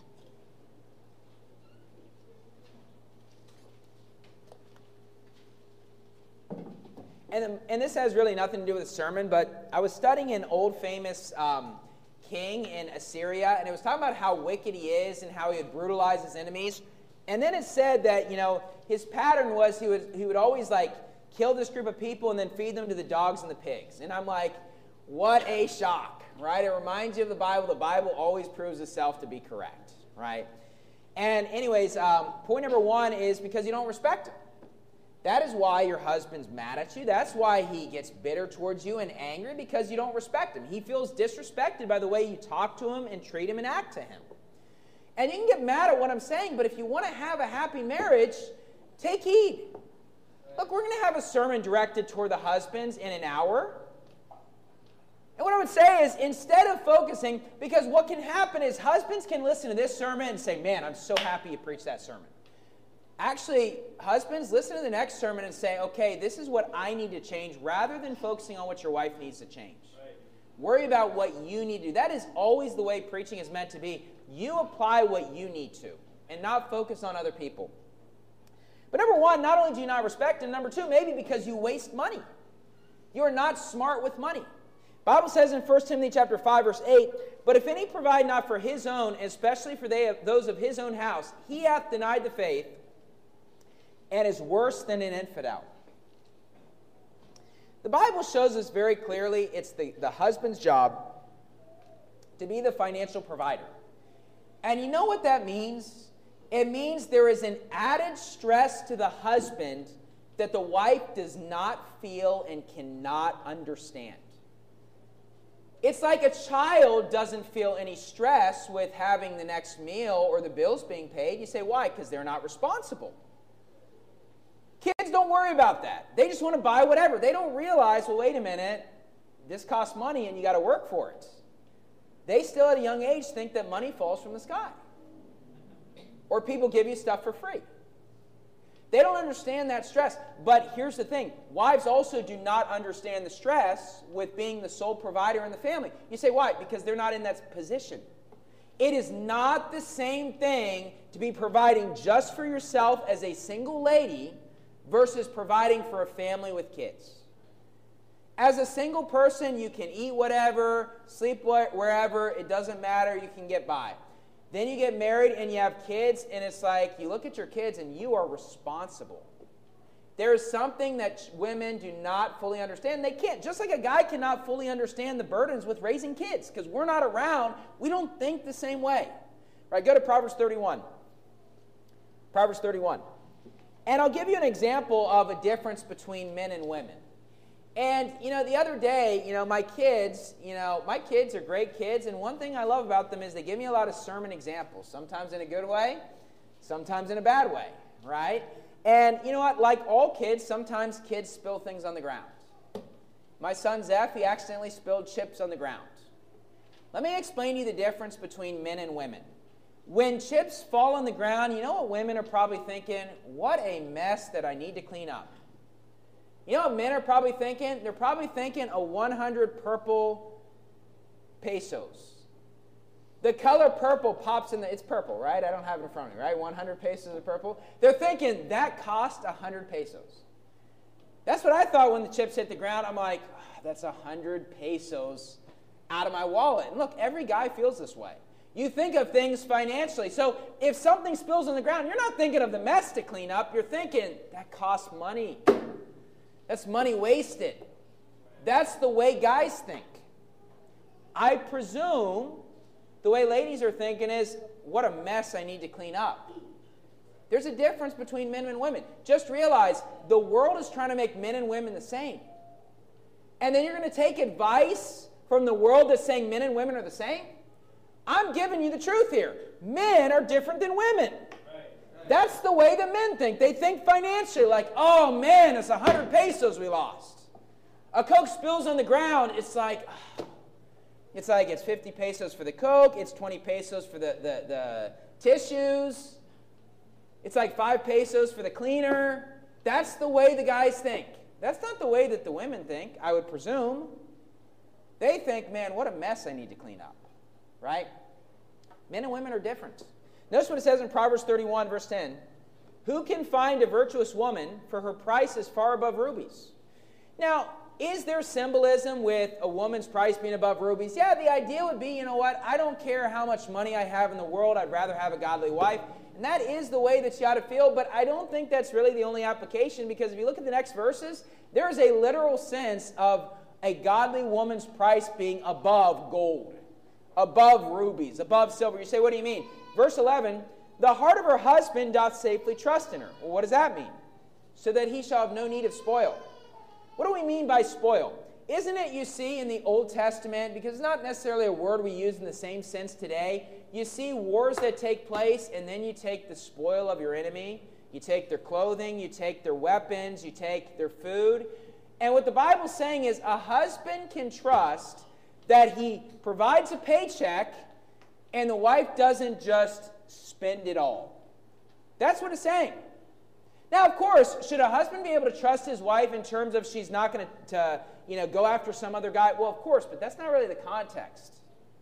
And, and this has really nothing to do with the sermon, but I was studying an old famous um, king in Assyria, and it was talking about how wicked he is and how he would brutalize his enemies. And then it said that, you know, his pattern was he would he would always like kill this group of people and then feed them to the dogs and the pigs. And I'm like, what a shock, right? It reminds you of the Bible. The Bible always proves itself to be correct, right? And anyways, um, point number one is because you don't respect him. That is why your husband's mad at you. That's why he gets bitter towards you and angry, because you don't respect him. He feels disrespected by the way you talk to him and treat him and act to him. And you can get mad at what I'm saying, but if you want to have a happy marriage, take heed. Look, we're going to have a sermon directed toward the husbands in an hour. And what I would say is, instead of focusing, because what can happen is husbands can listen to this sermon and say, man, I'm so happy you preached that sermon. Actually, husbands, listen to the next sermon and say, okay, this is what I need to change, rather than focusing on what your wife needs to change. Right. Worry about what you need to do. That is always the way preaching is meant to be. You apply what you need to and not focus on other people. But number one, not only do you not respect him, number two, maybe because you waste money. You are not smart with money. The Bible says in First Timothy chapter five, verse eight, but if any provide not for his own, especially for they, those of his own house, he hath denied the faith, and is worse than an infidel. The Bible shows us very clearly it's the, the husband's job to be the financial provider. And you know what that means? It means there is an added stress to the husband that the wife does not feel and cannot understand. It's like a child doesn't feel any stress with having the next meal or the bills being paid. You say, why? Because they're not responsible. Kids don't worry about that. They just want to buy whatever. They don't realize, well, wait a minute, this costs money and you got to work for it. They still at a young age think that money falls from the sky. Or people give you stuff for free. They don't understand that stress. But here's the thing. Wives also do not understand the stress with being the sole provider in the family. You say, why? Because they're not in that position. It is not the same thing to be providing just for yourself as a single lady versus providing for a family with kids. As a single person, you can eat whatever, sleep wherever, it doesn't matter, you can get by. Then you get married and you have kids, and it's like you look at your kids and you are responsible. There is something that women do not fully understand. They can't. Just like a guy cannot fully understand the burdens with raising kids, because we're not around. We don't think the same way. Right? Go to Proverbs thirty-one. Proverbs thirty-one. And I'll give you an example of a difference between men and women. And, you know, the other day, you know, my kids, you know, my kids are great kids, and one thing I love about them is they give me a lot of sermon examples, sometimes in a good way, sometimes in a bad way, right? And you know what? Like all kids, sometimes kids spill things on the ground. My son Zeph, he accidentally spilled chips on the ground. Let me explain to you the difference between men and women. When chips fall on the ground, you know what women are probably thinking? What a mess that I need to clean up. You know what men are probably thinking? They're probably thinking a one hundred purple pesos. The color purple pops in the, it's purple, right? I don't have it in front of me, right? one hundred pesos of purple. They're thinking, that cost one hundred pesos. That's what I thought when the chips hit the ground. I'm like, oh, that's one hundred pesos out of my wallet. And look, every guy feels this way. You think of things financially. So if something spills on the ground, you're not thinking of the mess to clean up. You're thinking, that costs money. That's money wasted. That's the way guys think. I presume the way ladies are thinking is, what a mess I need to clean up. There's a difference between men and women. Just realize the world is trying to make men and women the same. And then you're going to take advice from the world that's saying men and women are the same? I'm giving you the truth here. Men are different than women. That's the way the men think. They think financially like, oh man, it's one hundred pesos we lost. A Coke spills on the ground, it's like, oh, It's like it's fifty pesos for the Coke, it's twenty pesos for the, the, the tissues, it's like five pesos for the cleaner. That's the way the guys think. That's not the way that the women think, I would presume. They think, man, what a mess I need to clean up, right? Men and women are different. Notice what it says in Proverbs thirty-one, verse ten. Who can find a virtuous woman, for her price is far above rubies? Now, is there symbolism with a woman's price being above rubies? Yeah, the idea would be, you know what, I don't care how much money I have in the world, I'd rather have a godly wife. And that is the way that you ought to feel, but I don't think that's really the only application, because if you look at the next verses, there is a literal sense of a godly woman's price being above gold, above rubies, above silver. You say, what do you mean? Verse eleven, the heart of her husband doth safely trust in her. Well, what does that mean? So that he shall have no need of spoil. What do we mean by spoil? Isn't it, you see, in the Old Testament, because it's not necessarily a word we use in the same sense today, you see wars that take place, and then you take the spoil of your enemy. You take their clothing, you take their weapons, you take their food. And what the Bible's saying is a husband can trust that he provides a paycheck and the wife doesn't just spend it all. That's what it's saying. Now, of course, should a husband be able to trust his wife in terms of she's not going to, you know, go after some other guy? Well, of course, but that's not really the context.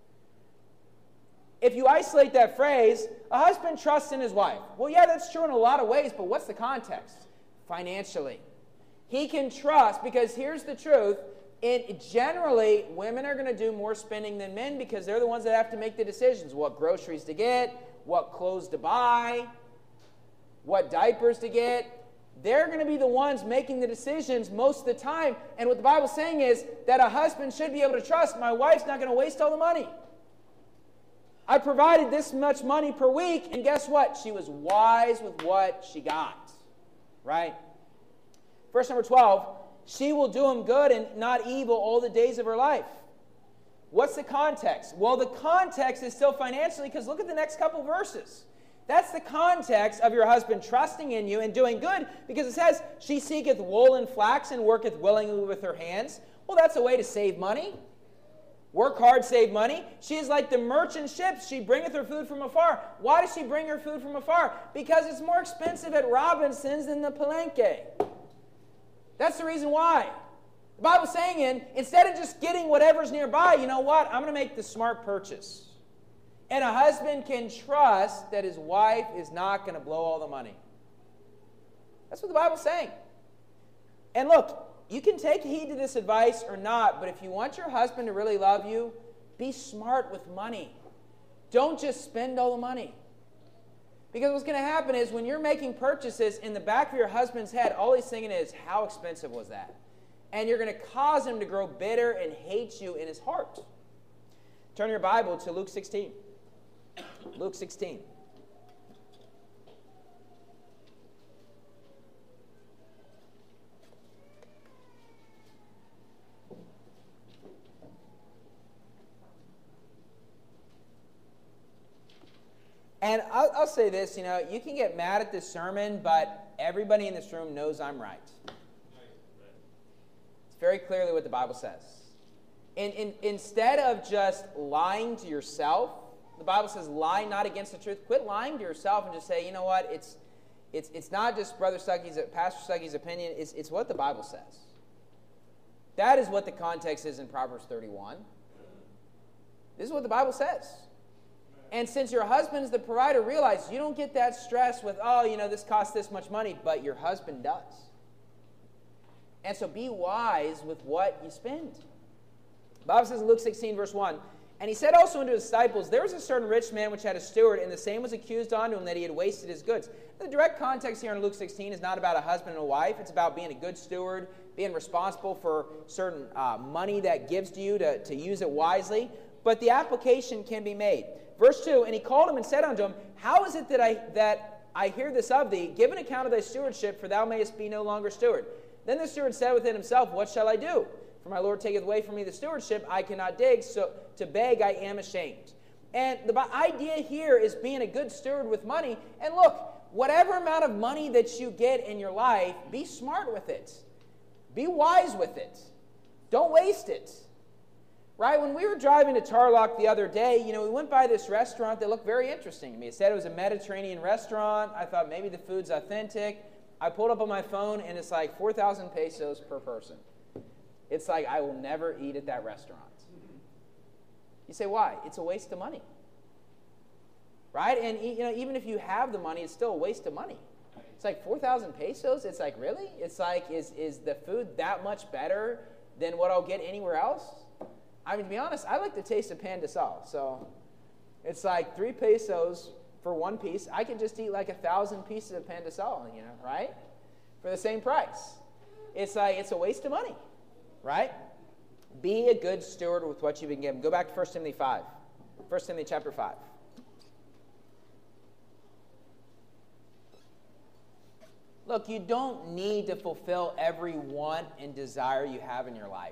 If you isolate that phrase, a husband trusts in his wife. Well, yeah, that's true in a lot of ways, but what's the context? Financially. He can trust, because here's the truth, it, generally, women are going to do more spending than men because they're the ones that have to make the decisions. What groceries to get, what clothes to buy, what diapers to get. They're going to be the ones making the decisions most of the time. And what the Bible's saying is that a husband should be able to trust, my wife's not going to waste all the money. I provided this much money per week, and guess what? She was wise with what she got. Right? Verse number twelve, she will do him good and not evil all the days of her life. What's the context? Well, the context is still financially, because look at the next couple verses. That's the context of your husband trusting in you and doing good, because it says, she seeketh wool and flax and worketh willingly with her hands. Well, that's a way to save money. Work hard, save money. She is like the merchant ships. She bringeth her food from afar. Why does she bring her food from afar? Because it's more expensive at Robinson's than the Palenque. That's the reason why. The Bible's saying, in, instead of just getting whatever's nearby, you know what? I'm going to make the smart purchase. And a husband can trust that his wife is not going to blow all the money. That's what the Bible's saying. And look, you can take heed to this advice or not, but if you want your husband to really love you, be smart with money. Don't just spend all the money. Because what's going to happen is when you're making purchases, in the back of your husband's head, all he's thinking is, how expensive was that? And you're going to cause him to grow bitter and hate you in his heart. Turn your Bible to Luke sixteen. Luke sixteen. And I'll, I'll say this, you know, you can get mad at this sermon, but everybody in this room knows I'm right. It's very clearly what the Bible says. In, in, instead of just lying to yourself, the Bible says lie not against the truth. Quit lying to yourself and just say, you know what, it's it's it's not just Brother Stuckey's, Pastor Stuckey's opinion, it's, it's what the Bible says. That is what the context is in Proverbs thirty-one. This is what the Bible says. And since your husband is the provider, realize you don't get that stress with, oh, you know, this costs this much money, but your husband does. And so be wise with what you spend. The Bible says in Luke sixteen, verse one, and he said also unto his disciples, there was a certain rich man which had a steward, and the same was accused unto him that he had wasted his goods. The direct context here in Luke sixteen is not about a husband and a wife. It's about being a good steward, being responsible for certain uh, money that gives to you to, to use it wisely. But the application can be made. Verse two, and he called him and said unto him, how is it that I that I hear this of thee? Give an account of thy stewardship, for thou mayest be no longer steward. Then the steward said within himself, what shall I do? For my Lord taketh away from me the stewardship, I cannot dig, so to beg I am ashamed. And the idea here is being a good steward with money. And look, whatever amount of money that you get in your life, be smart with it. Be wise with it. Don't waste it. Right? When we were driving to Tarlock the other day, you know, we went by this restaurant that looked very interesting to me. It said it was a Mediterranean restaurant. I thought maybe the food's authentic. I pulled up on my phone, and it's like four thousand pesos per person. It's like, I will never eat at that restaurant. You say, why? It's a waste of money. Right? And you know, even if you have the money, it's still a waste of money. It's like four thousand pesos? It's like, really? It's like, is, is the food that much better than what I'll get anywhere else? I mean, to be honest, I like the taste of pan de sal. So it's like three pesos for one piece. I could just eat like a thousand pieces of pan de sal, you know, right? For the same price. It's like, it's a waste of money, right? Be a good steward with what you've been given. Go back to First Timothy five. First Timothy chapter five. Look, you don't need to fulfill every want and desire you have in your life.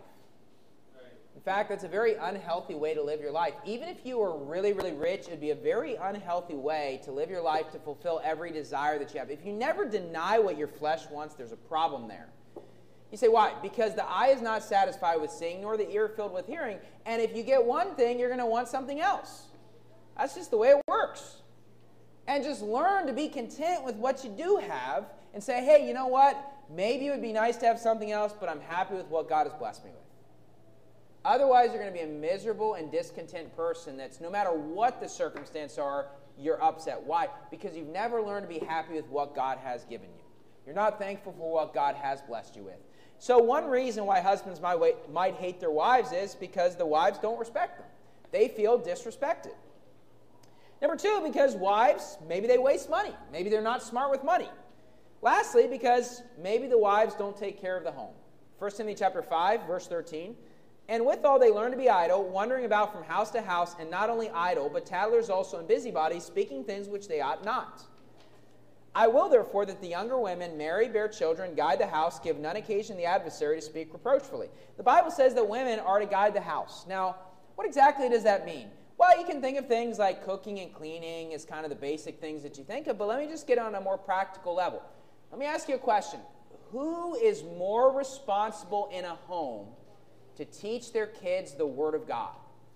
In fact, that's a very unhealthy way to live your life. Even if you were really, really rich, it would be a very unhealthy way to live your life to fulfill every desire that you have. If you never deny what your flesh wants, there's a problem there. You say, why? Because the eye is not satisfied with seeing, nor the ear filled with hearing. And if you get one thing, you're going to want something else. That's just the way it works. And just learn to be content with what you do have and say, hey, you know what? Maybe it would be nice to have something else, but I'm happy with what God has blessed me with. Otherwise, you're going to be a miserable and discontent person that's no matter what the circumstances are, you're upset. Why? Because you've never learned to be happy with what God has given you. You're not thankful for what God has blessed you with. So one reason why husbands might, wait, might hate their wives is because the wives don't respect them. They feel disrespected. Number two, because wives, maybe they waste money. Maybe they're not smart with money. Lastly, because maybe the wives don't take care of the home. First Timothy chapter five, verse thirteen. And withal they learn to be idle, wandering about from house to house, and not only idle, but tattlers also and busybodies, speaking things which they ought not. I will therefore that the younger women marry, bear children, guide the house, give none occasion the adversary to speak reproachfully. The Bible says that women are to guide the house. Now, what exactly does that mean? Well, you can think of things like cooking and cleaning as kind of the basic things that you think of, but let me just get on a more practical level. Let me ask you a question. Who is more responsible in a home to teach their kids the Word of God?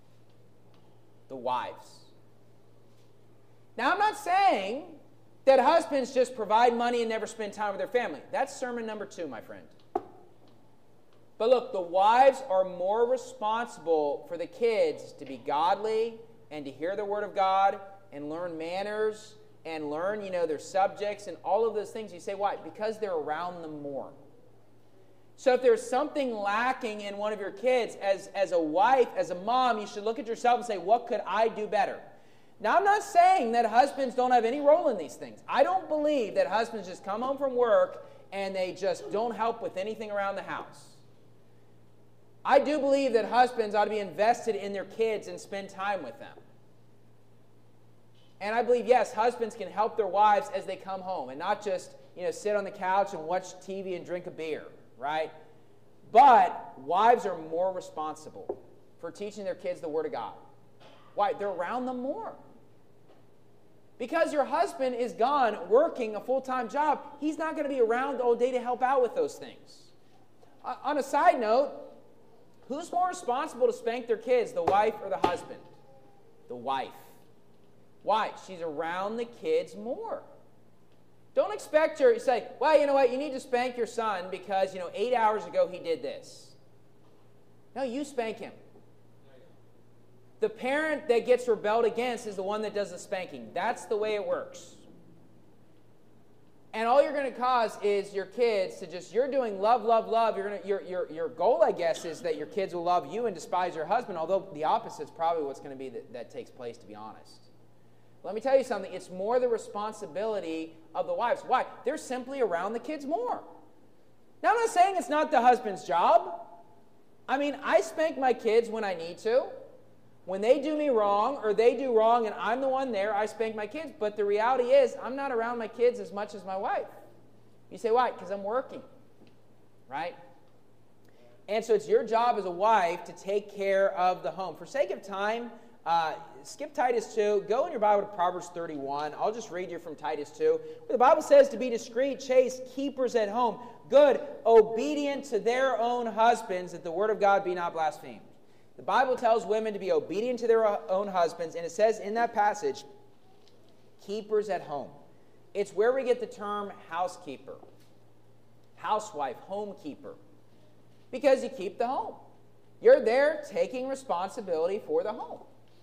The wives. Now, I'm not saying that husbands just provide money and never spend time with their family. That's sermon number two, my friend. But look, the wives are more responsible for the kids to be godly and to hear the Word of God and learn manners and learn, you know, their subjects and all of those things. You say, why? Because they're around them more. So if there's something lacking in one of your kids, as, as a wife, as a mom, you should look at yourself and say, what could I do better? Now, I'm not saying that husbands don't have any role in these things. I don't believe that husbands just come home from work and they just don't help with anything around the house. I do believe that husbands ought to be invested in their kids and spend time with them. And I believe, yes, husbands can help their wives as they come home and not just, you know, sit on the couch and watch T V and drink a beer, right? But wives are more responsible for teaching their kids the Word of God. Why? They're around them more. Because your husband is gone working a full-time job, he's not going to be around all day to help out with those things. Uh, on a side note, who's more responsible to spank their kids, the wife or the husband? The wife. Why? She's around the kids more. Don't expect her to say, well, you know what, you need to spank your son because, you know, eight hours ago he did this. No, you spank him. The parent that gets rebelled against is the one that does the spanking. That's the way it works. And all you're going to cause is your kids to just, you're doing love, love, love. You're gonna, your, your, your goal, I guess, is that your kids will love you and despise your husband, although the opposite is probably what's going to be that, that takes place, to be honest. Let me tell you something. It's more the responsibility of the wives. Why? They're simply around the kids more. Now, I'm not saying it's not the husband's job. I mean, I spank my kids when I need to. When they do me wrong or they do wrong and I'm the one there, I spank my kids. But the reality is I'm not around my kids as much as my wife. You say, why? Because I'm working, right? And so it's your job as a wife to take care of the home. For sake of time, uh, skip Titus two. Go in your Bible to Proverbs thirty-one. I'll just read you from Titus two. The Bible says to be discreet, chaste, keepers at home, good, obedient to their own husbands, that the word of God be not blasphemed. The Bible tells women to be obedient to their own husbands, and it says in that passage, keepers at home. It's where we get the term housekeeper, housewife, homekeeper, because you keep the home. You're there taking responsibility for the home.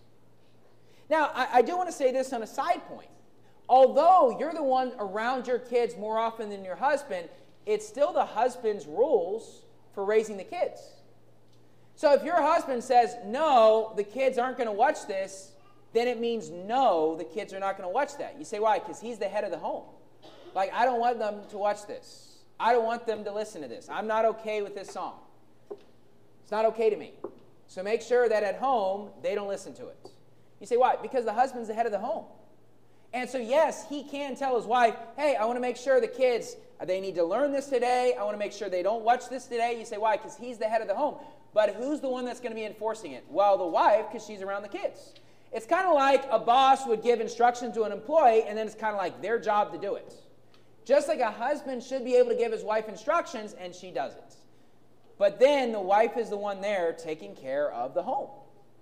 Now, I, I do want to say this on a side point. Although you're the one around your kids more often than your husband, it's still the husband's rules for raising the kids. So if your husband says, no, the kids aren't going to watch this, then it means no, the kids are not going to watch that. You say, why? Because he's the head of the home. Like, I don't want them to watch this. I don't want them to listen to this. I'm not okay with this song. It's not okay to me. So make sure that at home, they don't listen to it. You say, why? Because the husband's the head of the home. And so, yes, he can tell his wife, hey, I want to make sure the kids, they need to learn this today. I want to make sure they don't watch this today. You say, why? Because he's the head of the home. But who's the one that's going to be enforcing it? Well, the wife, because she's around the kids. It's kind of like a boss would give instructions to an employee, and then it's kind of like their job to do it. Just like a husband should be able to give his wife instructions, and she doesn't. But then the wife is the one there taking care of the home.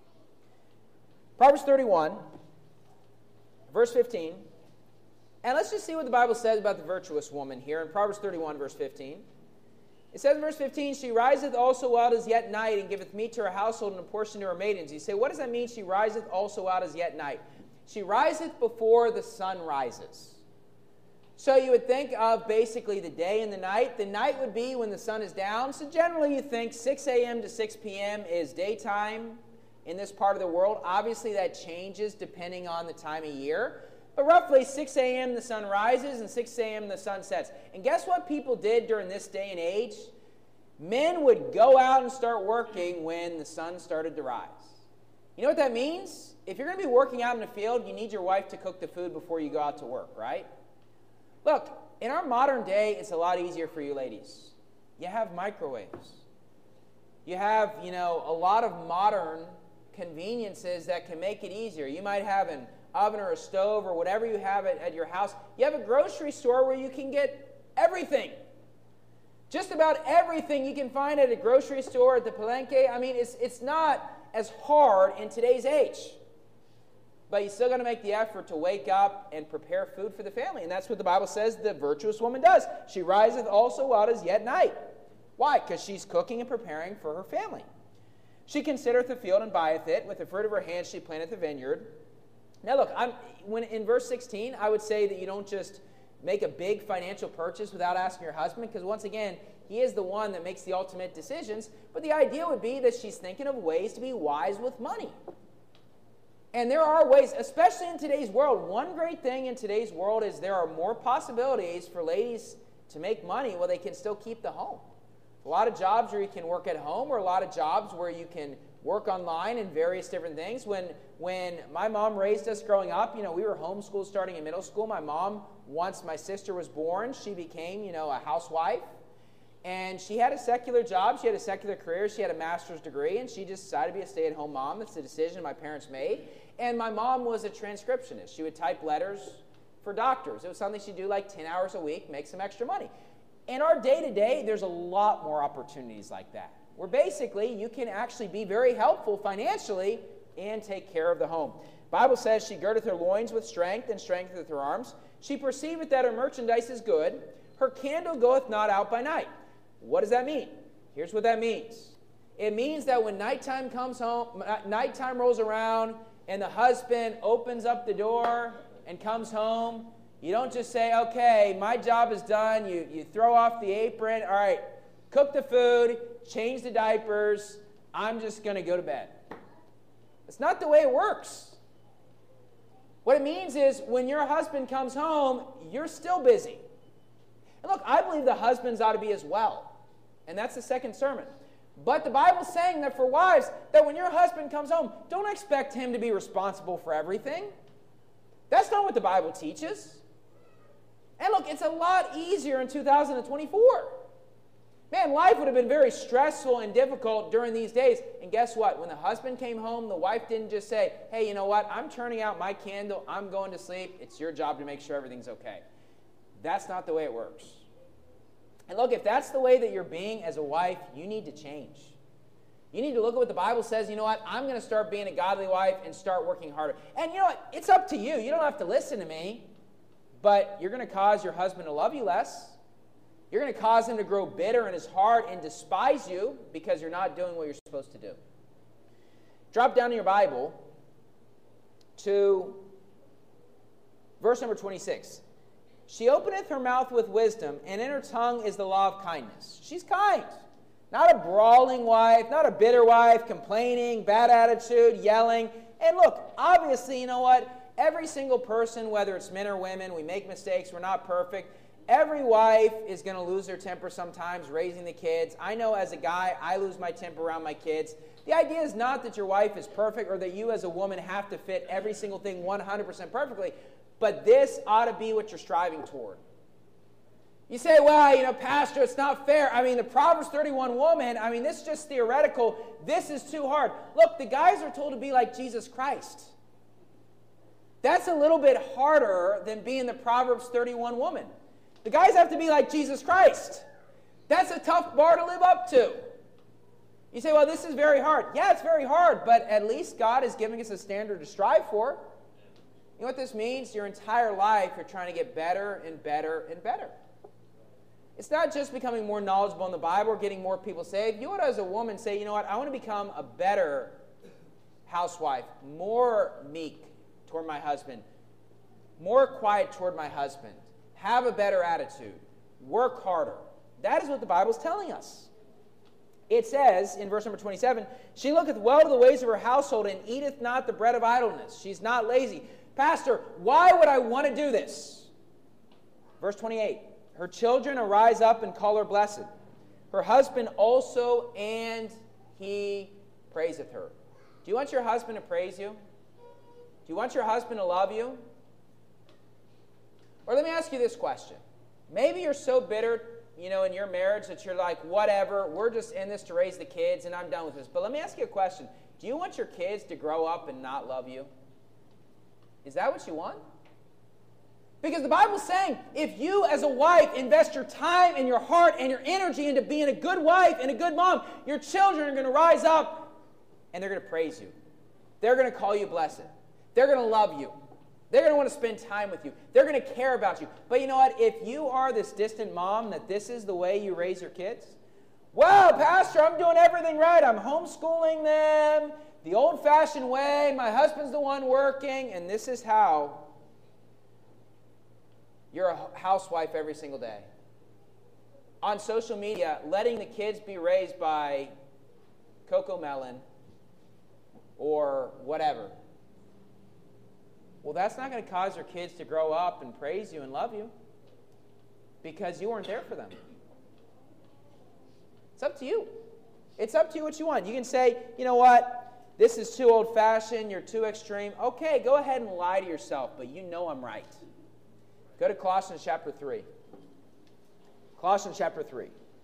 Proverbs thirty-one, verse fifteen. And let's just see what the Bible says about the virtuous woman here in Proverbs thirty-one, verse fifteen. It says in verse fifteen, she riseth also out as yet night, and giveth meat to her household and a portion to her maidens. You say, what does that mean, she riseth also out as yet night? She riseth before the sun rises. So you would think of basically the day and the night. The night would be when the sun is down. So generally you think six a.m. to six p.m. is daytime in this part of the world. Obviously that changes depending on the time of year. But roughly six a.m. the sun rises and six a.m. the sun sets. And guess what people did during this day and age? Men would go out and start working when the sun started to rise. You know what that means? If you're going to be working out in the field, you need your wife to cook the food before you go out to work, right? Look, in our modern day, it's a lot easier for you ladies. You have microwaves. You have, you know, a lot of modern conveniences that can make it easier. You might have an oven or a stove or whatever you have at, at your house. You have a grocery store where you can get everything. Just about everything you can find at a grocery store, at the Palenque. I mean, it's, it's not as hard in today's age. But you still got to make the effort to wake up and prepare food for the family. And that's what the Bible says the virtuous woman does. She riseth also out as yet night. Why? Because she's cooking and preparing for her family. She considereth the field and buyeth it. With the fruit of her hands she planteth a vineyard. Now look, I'm, when in verse sixteen, I would say that you don't just make a big financial purchase without asking your husband, because once again, he is the one that makes the ultimate decisions. But the idea would be that she's thinking of ways to be wise with money. And there are ways, especially in today's world, one great thing in today's world is there are more possibilities for ladies to make money while they can still keep the home. A lot of jobs where you can work at home, or a lot of jobs where you can work online and various different things. When when my mom raised us growing up, you know, we were homeschooled starting in middle school. My mom, once my sister was born, she became, you know, a housewife. And she had a secular job. She had a secular career. She had a master's degree, and she just decided to be a stay-at-home mom. That's the decision my parents made. And my mom was a transcriptionist. She would type letters for doctors. It was something she'd do like ten hours a week, make some extra money. In our day-to-day, there's a lot more opportunities like that, where basically you can actually be very helpful financially and take care of the home. The Bible says she girdeth her loins with strength and strengtheneth her arms. She perceiveth that her merchandise is good. Her candle goeth not out by night. What does that mean? Here's what that means. It means that when nighttime comes home, nighttime rolls around, and the husband opens up the door and comes home, you don't just say, okay, my job is done. You, you throw off the apron. All right, cook the food, change the diapers. I'm just going to go to bed. It's not the way it works. What it means is when your husband comes home, you're still busy. And look, I believe the husbands ought to be as well. And that's the second sermon. But the Bible's saying that for wives, that when your husband comes home, don't expect him to be responsible for everything. That's not what the Bible teaches. And look, it's a lot easier in two thousand twenty-four. Man, life would have been very stressful and difficult during these days. And guess what? When the husband came home, the wife didn't just say, hey, you know what? I'm turning out my candle. I'm going to sleep. It's your job to make sure everything's okay. That's not the way it works. And look, if that's the way that you're being as a wife, you need to change. You need to look at what the Bible says. You know what? I'm going to start being a godly wife and start working harder. And you know what? It's up to you. You don't have to listen to me. But you're going to cause your husband to love you less. You're going to cause him to grow bitter in his heart and despise you because you're not doing what you're supposed to do. Drop down in your Bible to verse number twenty-six. She openeth her mouth with wisdom, and in her tongue is the law of kindness. She's kind. Not a brawling wife, not a bitter wife, complaining, bad attitude, yelling. And look, obviously, you know what? Every single person, whether it's men or women, we make mistakes, we're not perfect. Every wife is going to lose their temper sometimes raising the kids. I know as a guy, I lose my temper around my kids. The idea is not that your wife is perfect or that you as a woman have to fit every single thing one hundred percent perfectly. But this ought to be what you're striving toward. You say, well, you know, Pastor, it's not fair. I mean, the Proverbs thirty-one woman, I mean, this is just theoretical. This is too hard. Look, the guys are told to be like Jesus Christ. That's a little bit harder than being the Proverbs thirty-one woman. The guys have to be like Jesus Christ. That's a tough bar to live up to. You say, well, this is very hard. Yeah, it's very hard, but at least God is giving us a standard to strive for. You know what this means? Your entire life, you're trying to get better and better and better. It's not just becoming more knowledgeable in the Bible or getting more people saved. You ought to, as a woman, say, you know what? I want to become a better housewife, more meek toward my husband, more quiet toward my husband, have a better attitude, work harder. That is what the Bible is telling us. It says in verse number twenty-seven, she looketh well to the ways of her household and eateth not the bread of idleness. She's not lazy. Pastor, why would I want to do this? Verse twenty-eight, her children arise up and call her blessed. Her husband also, and he praiseth her. Do you want your husband to praise you? Do you want your husband to love you? Or let me ask you this question. Maybe you're so bitter, you know, in your marriage that you're like, whatever, we're just in this to raise the kids and I'm done with this. But let me ask you a question. Do you want your kids to grow up and not love you? Is that what you want? Because the Bible's saying if you as a wife invest your time and your heart and your energy into being a good wife and a good mom, your children are going to rise up and they're going to praise you. They're going to call you blessed. They're going to love you. They're going to want to spend time with you. They're going to care about you. But you know what? If you are this distant mom that this is the way you raise your kids, well, Pastor, I'm doing everything right. I'm homeschooling them the old-fashioned way. My husband's the one working, and this is how you're a housewife every single day. On social media, letting the kids be raised by Coco Melon or whatever. Well, that's not going to cause your kids to grow up and praise you and love you because you weren't there for them. It's up to you. It's up to you what you want. You can say, you know what, this is too old-fashioned, you're too extreme. Okay, go ahead and lie to yourself, but you know I'm right. Go to Colossians chapter three. Colossians chapter three.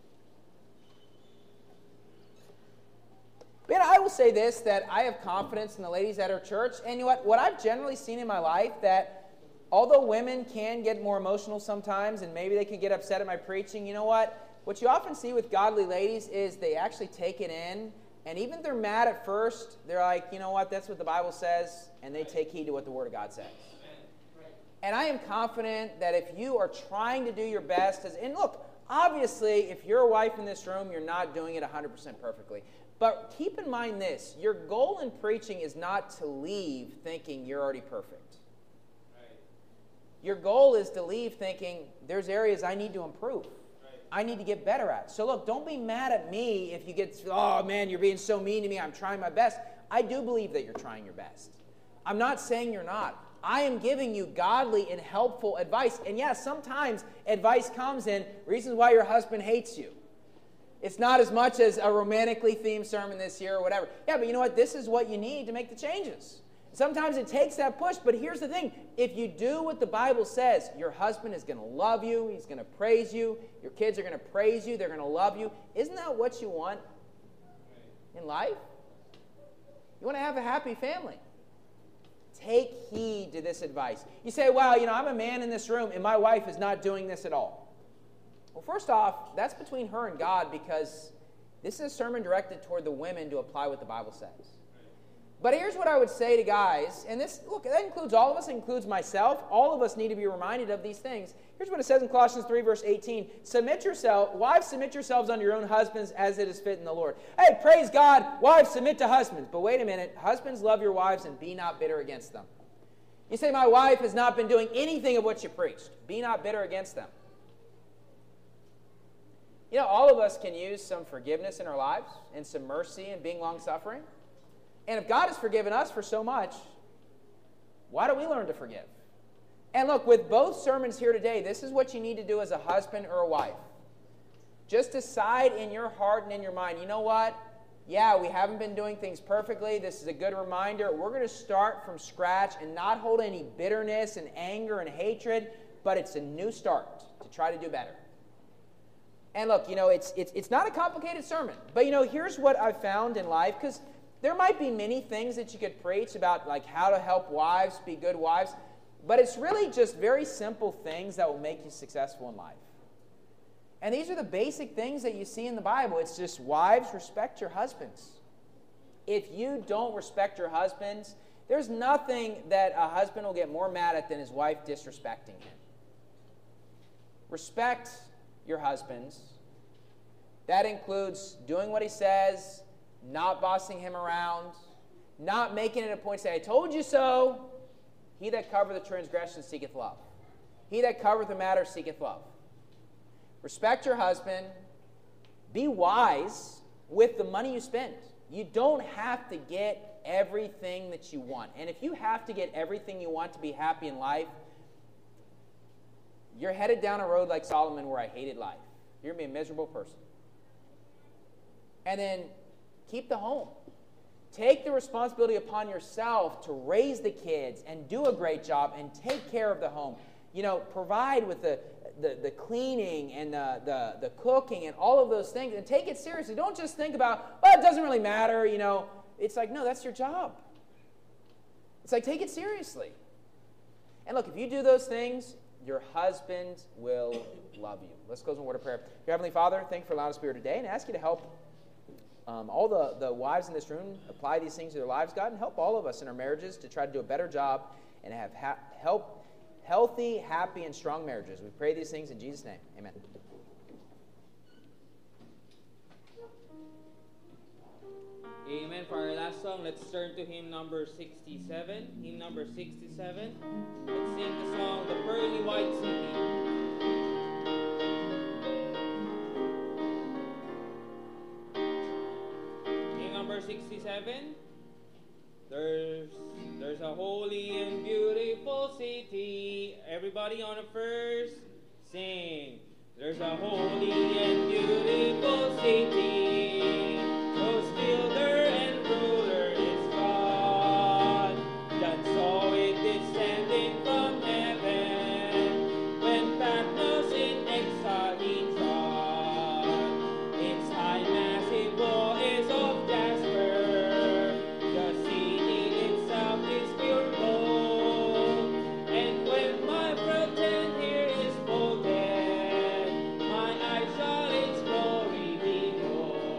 But I will say this, that I have confidence in the ladies at our church. And you know what? What I've generally seen in my life, that although women can get more emotional sometimes, and maybe they can get upset at my preaching, you know what? What you often see with godly ladies is they actually take it in. And even if they're mad at first, they're like, you know what? That's what the Bible says. And they take heed to what the Word of God says. And I am confident that if you are trying to do your best, as, and look, obviously, if you're a wife in this room, you're not doing it one hundred percent perfectly. But keep in mind this, your goal in preaching is not to leave thinking you're already perfect. Right. Your goal is to leave thinking there's areas I need to improve. Right. I need to get better at. So look, don't be mad at me if you get, oh man, you're being so mean to me, I'm trying my best. I do believe that you're trying your best. I'm not saying you're not. I am giving you godly and helpful advice. And yes, sometimes advice comes in reasons why your husband hates you. It's not as much as a romantically themed sermon this year or whatever. Yeah, but you know what? This is what you need to make the changes. Sometimes it takes that push, but here's the thing. If you do what the Bible says, your husband is going to love you. He's going to praise you. Your kids are going to praise you. They're going to love you. Isn't that what you want in life? You want to have a happy family. Take heed to this advice. You say, well, you know, I'm a man in this room, and my wife is not doing this at all. Well, first off, that's between her and God, because this is a sermon directed toward the women to apply what the Bible says. But here's what I would say to guys, and this, look, that includes all of us, it includes myself. All of us need to be reminded of these things. Here's what it says in Colossians three, verse eighteen. Submit yourself, wives, submit yourselves unto your own husbands as it is fit in the Lord. Hey, praise God, wives, submit to husbands. But wait a minute, husbands, love your wives and be not bitter against them. You say, my wife has not been doing anything of what you preached. Be not bitter against them. You know, all of us can use some forgiveness in our lives and some mercy and being long-suffering. And if God has forgiven us for so much, why don't we learn to forgive? And look, with both sermons here today, this is what you need to do as a husband or a wife. Just decide in your heart and in your mind, you know what? Yeah, we haven't been doing things perfectly. This is a good reminder. We're going to start from scratch and not hold any bitterness and anger and hatred, but it's a new start to try to do better. And look, you know, it's, it's, it's not a complicated sermon. But, you know, here's what I've found in life, because there might be many things that you could preach about, like how to help wives be good wives. But it's really just very simple things that will make you successful in life. And these are the basic things that you see in the Bible. It's just, wives, respect your husbands. If you don't respect your husbands, there's nothing that a husband will get more mad at than his wife disrespecting him. Respect your husbands. That includes doing what he says, not bossing him around, not making it a point to say, I told you so. He that covereth the transgression seeketh love. He that covereth the matter seeketh love. Respect your husband. Be wise with the money you spend. You don't have to get everything that you want. And if you have to get everything you want to be happy in life, you're headed down a road like Solomon where I hated life. You're going to be a miserable person. And then keep the home. Take the responsibility upon yourself to raise the kids and do a great job and take care of the home. You know, provide with the, the, the cleaning and the, the, the cooking and all of those things, and take it seriously. Don't just think about, well, it doesn't really matter, you know. It's like, no, that's your job. It's like, take it seriously. And look, if you do those things, your husband will love you. Let's close in a word of prayer. Your Heavenly Father, thank you for allowing us to be here today, and I ask you to help um, all the, the wives in this room apply these things to their lives, God, and help all of us in our marriages to try to do a better job and have ha- help healthy, happy, and strong marriages. We pray these things in Jesus' name. Amen. Amen. For our last song, let's turn to hymn number sixty-seven. Hymn number sixty-seven. Let's sing the song, The Pearly White City. Hymn number sixty-seven. There's, There's a holy and beautiful city. Everybody on it first. Sing. There's a holy and beautiful city. Whose builder and ruler is God. That saw it descending from heaven. When Patmos in exile he trod. Its high massive wall is of jasper. The city itself is pure gold. And when my pretend here is folded, my eyes shall its glory behold.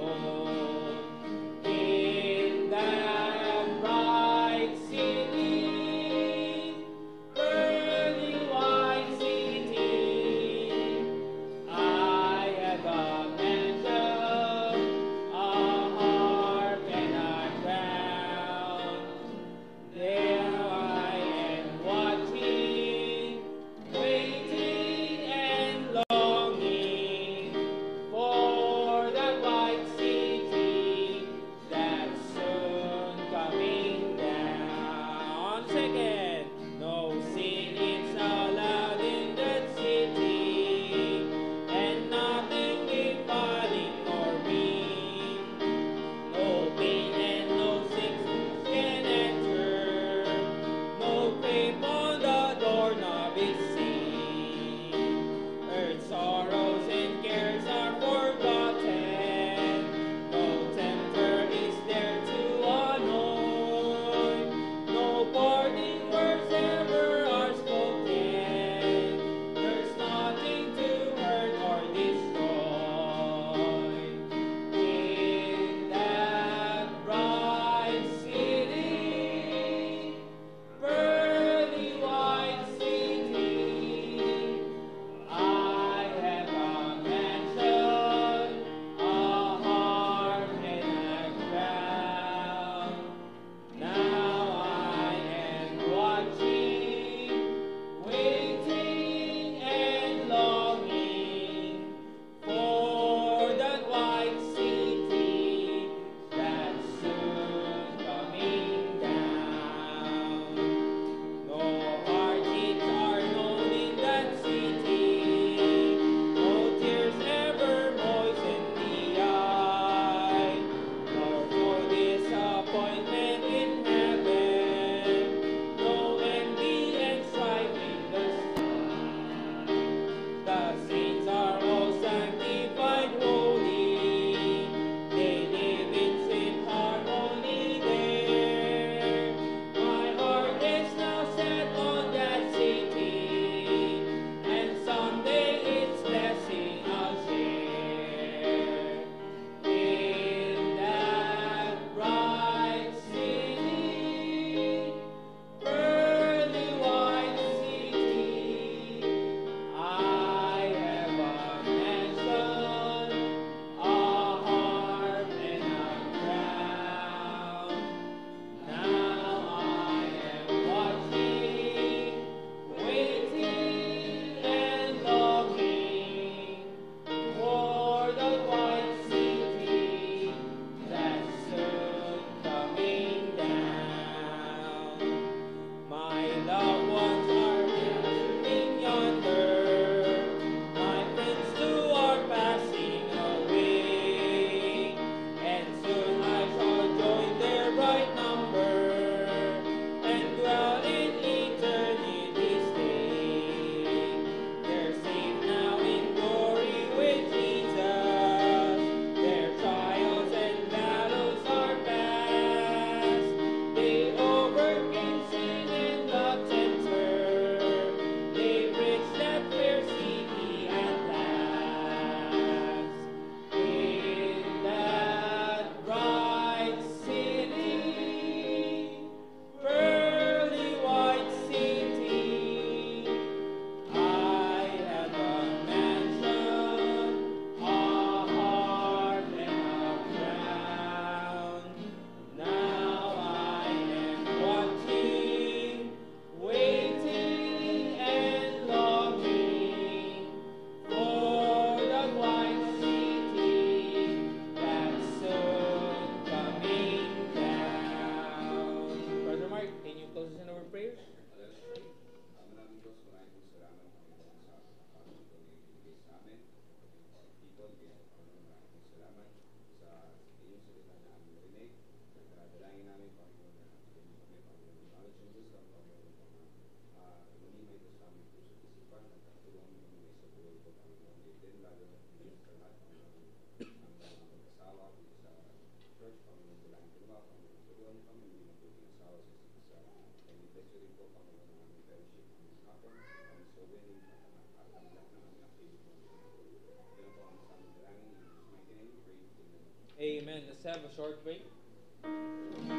have a short break.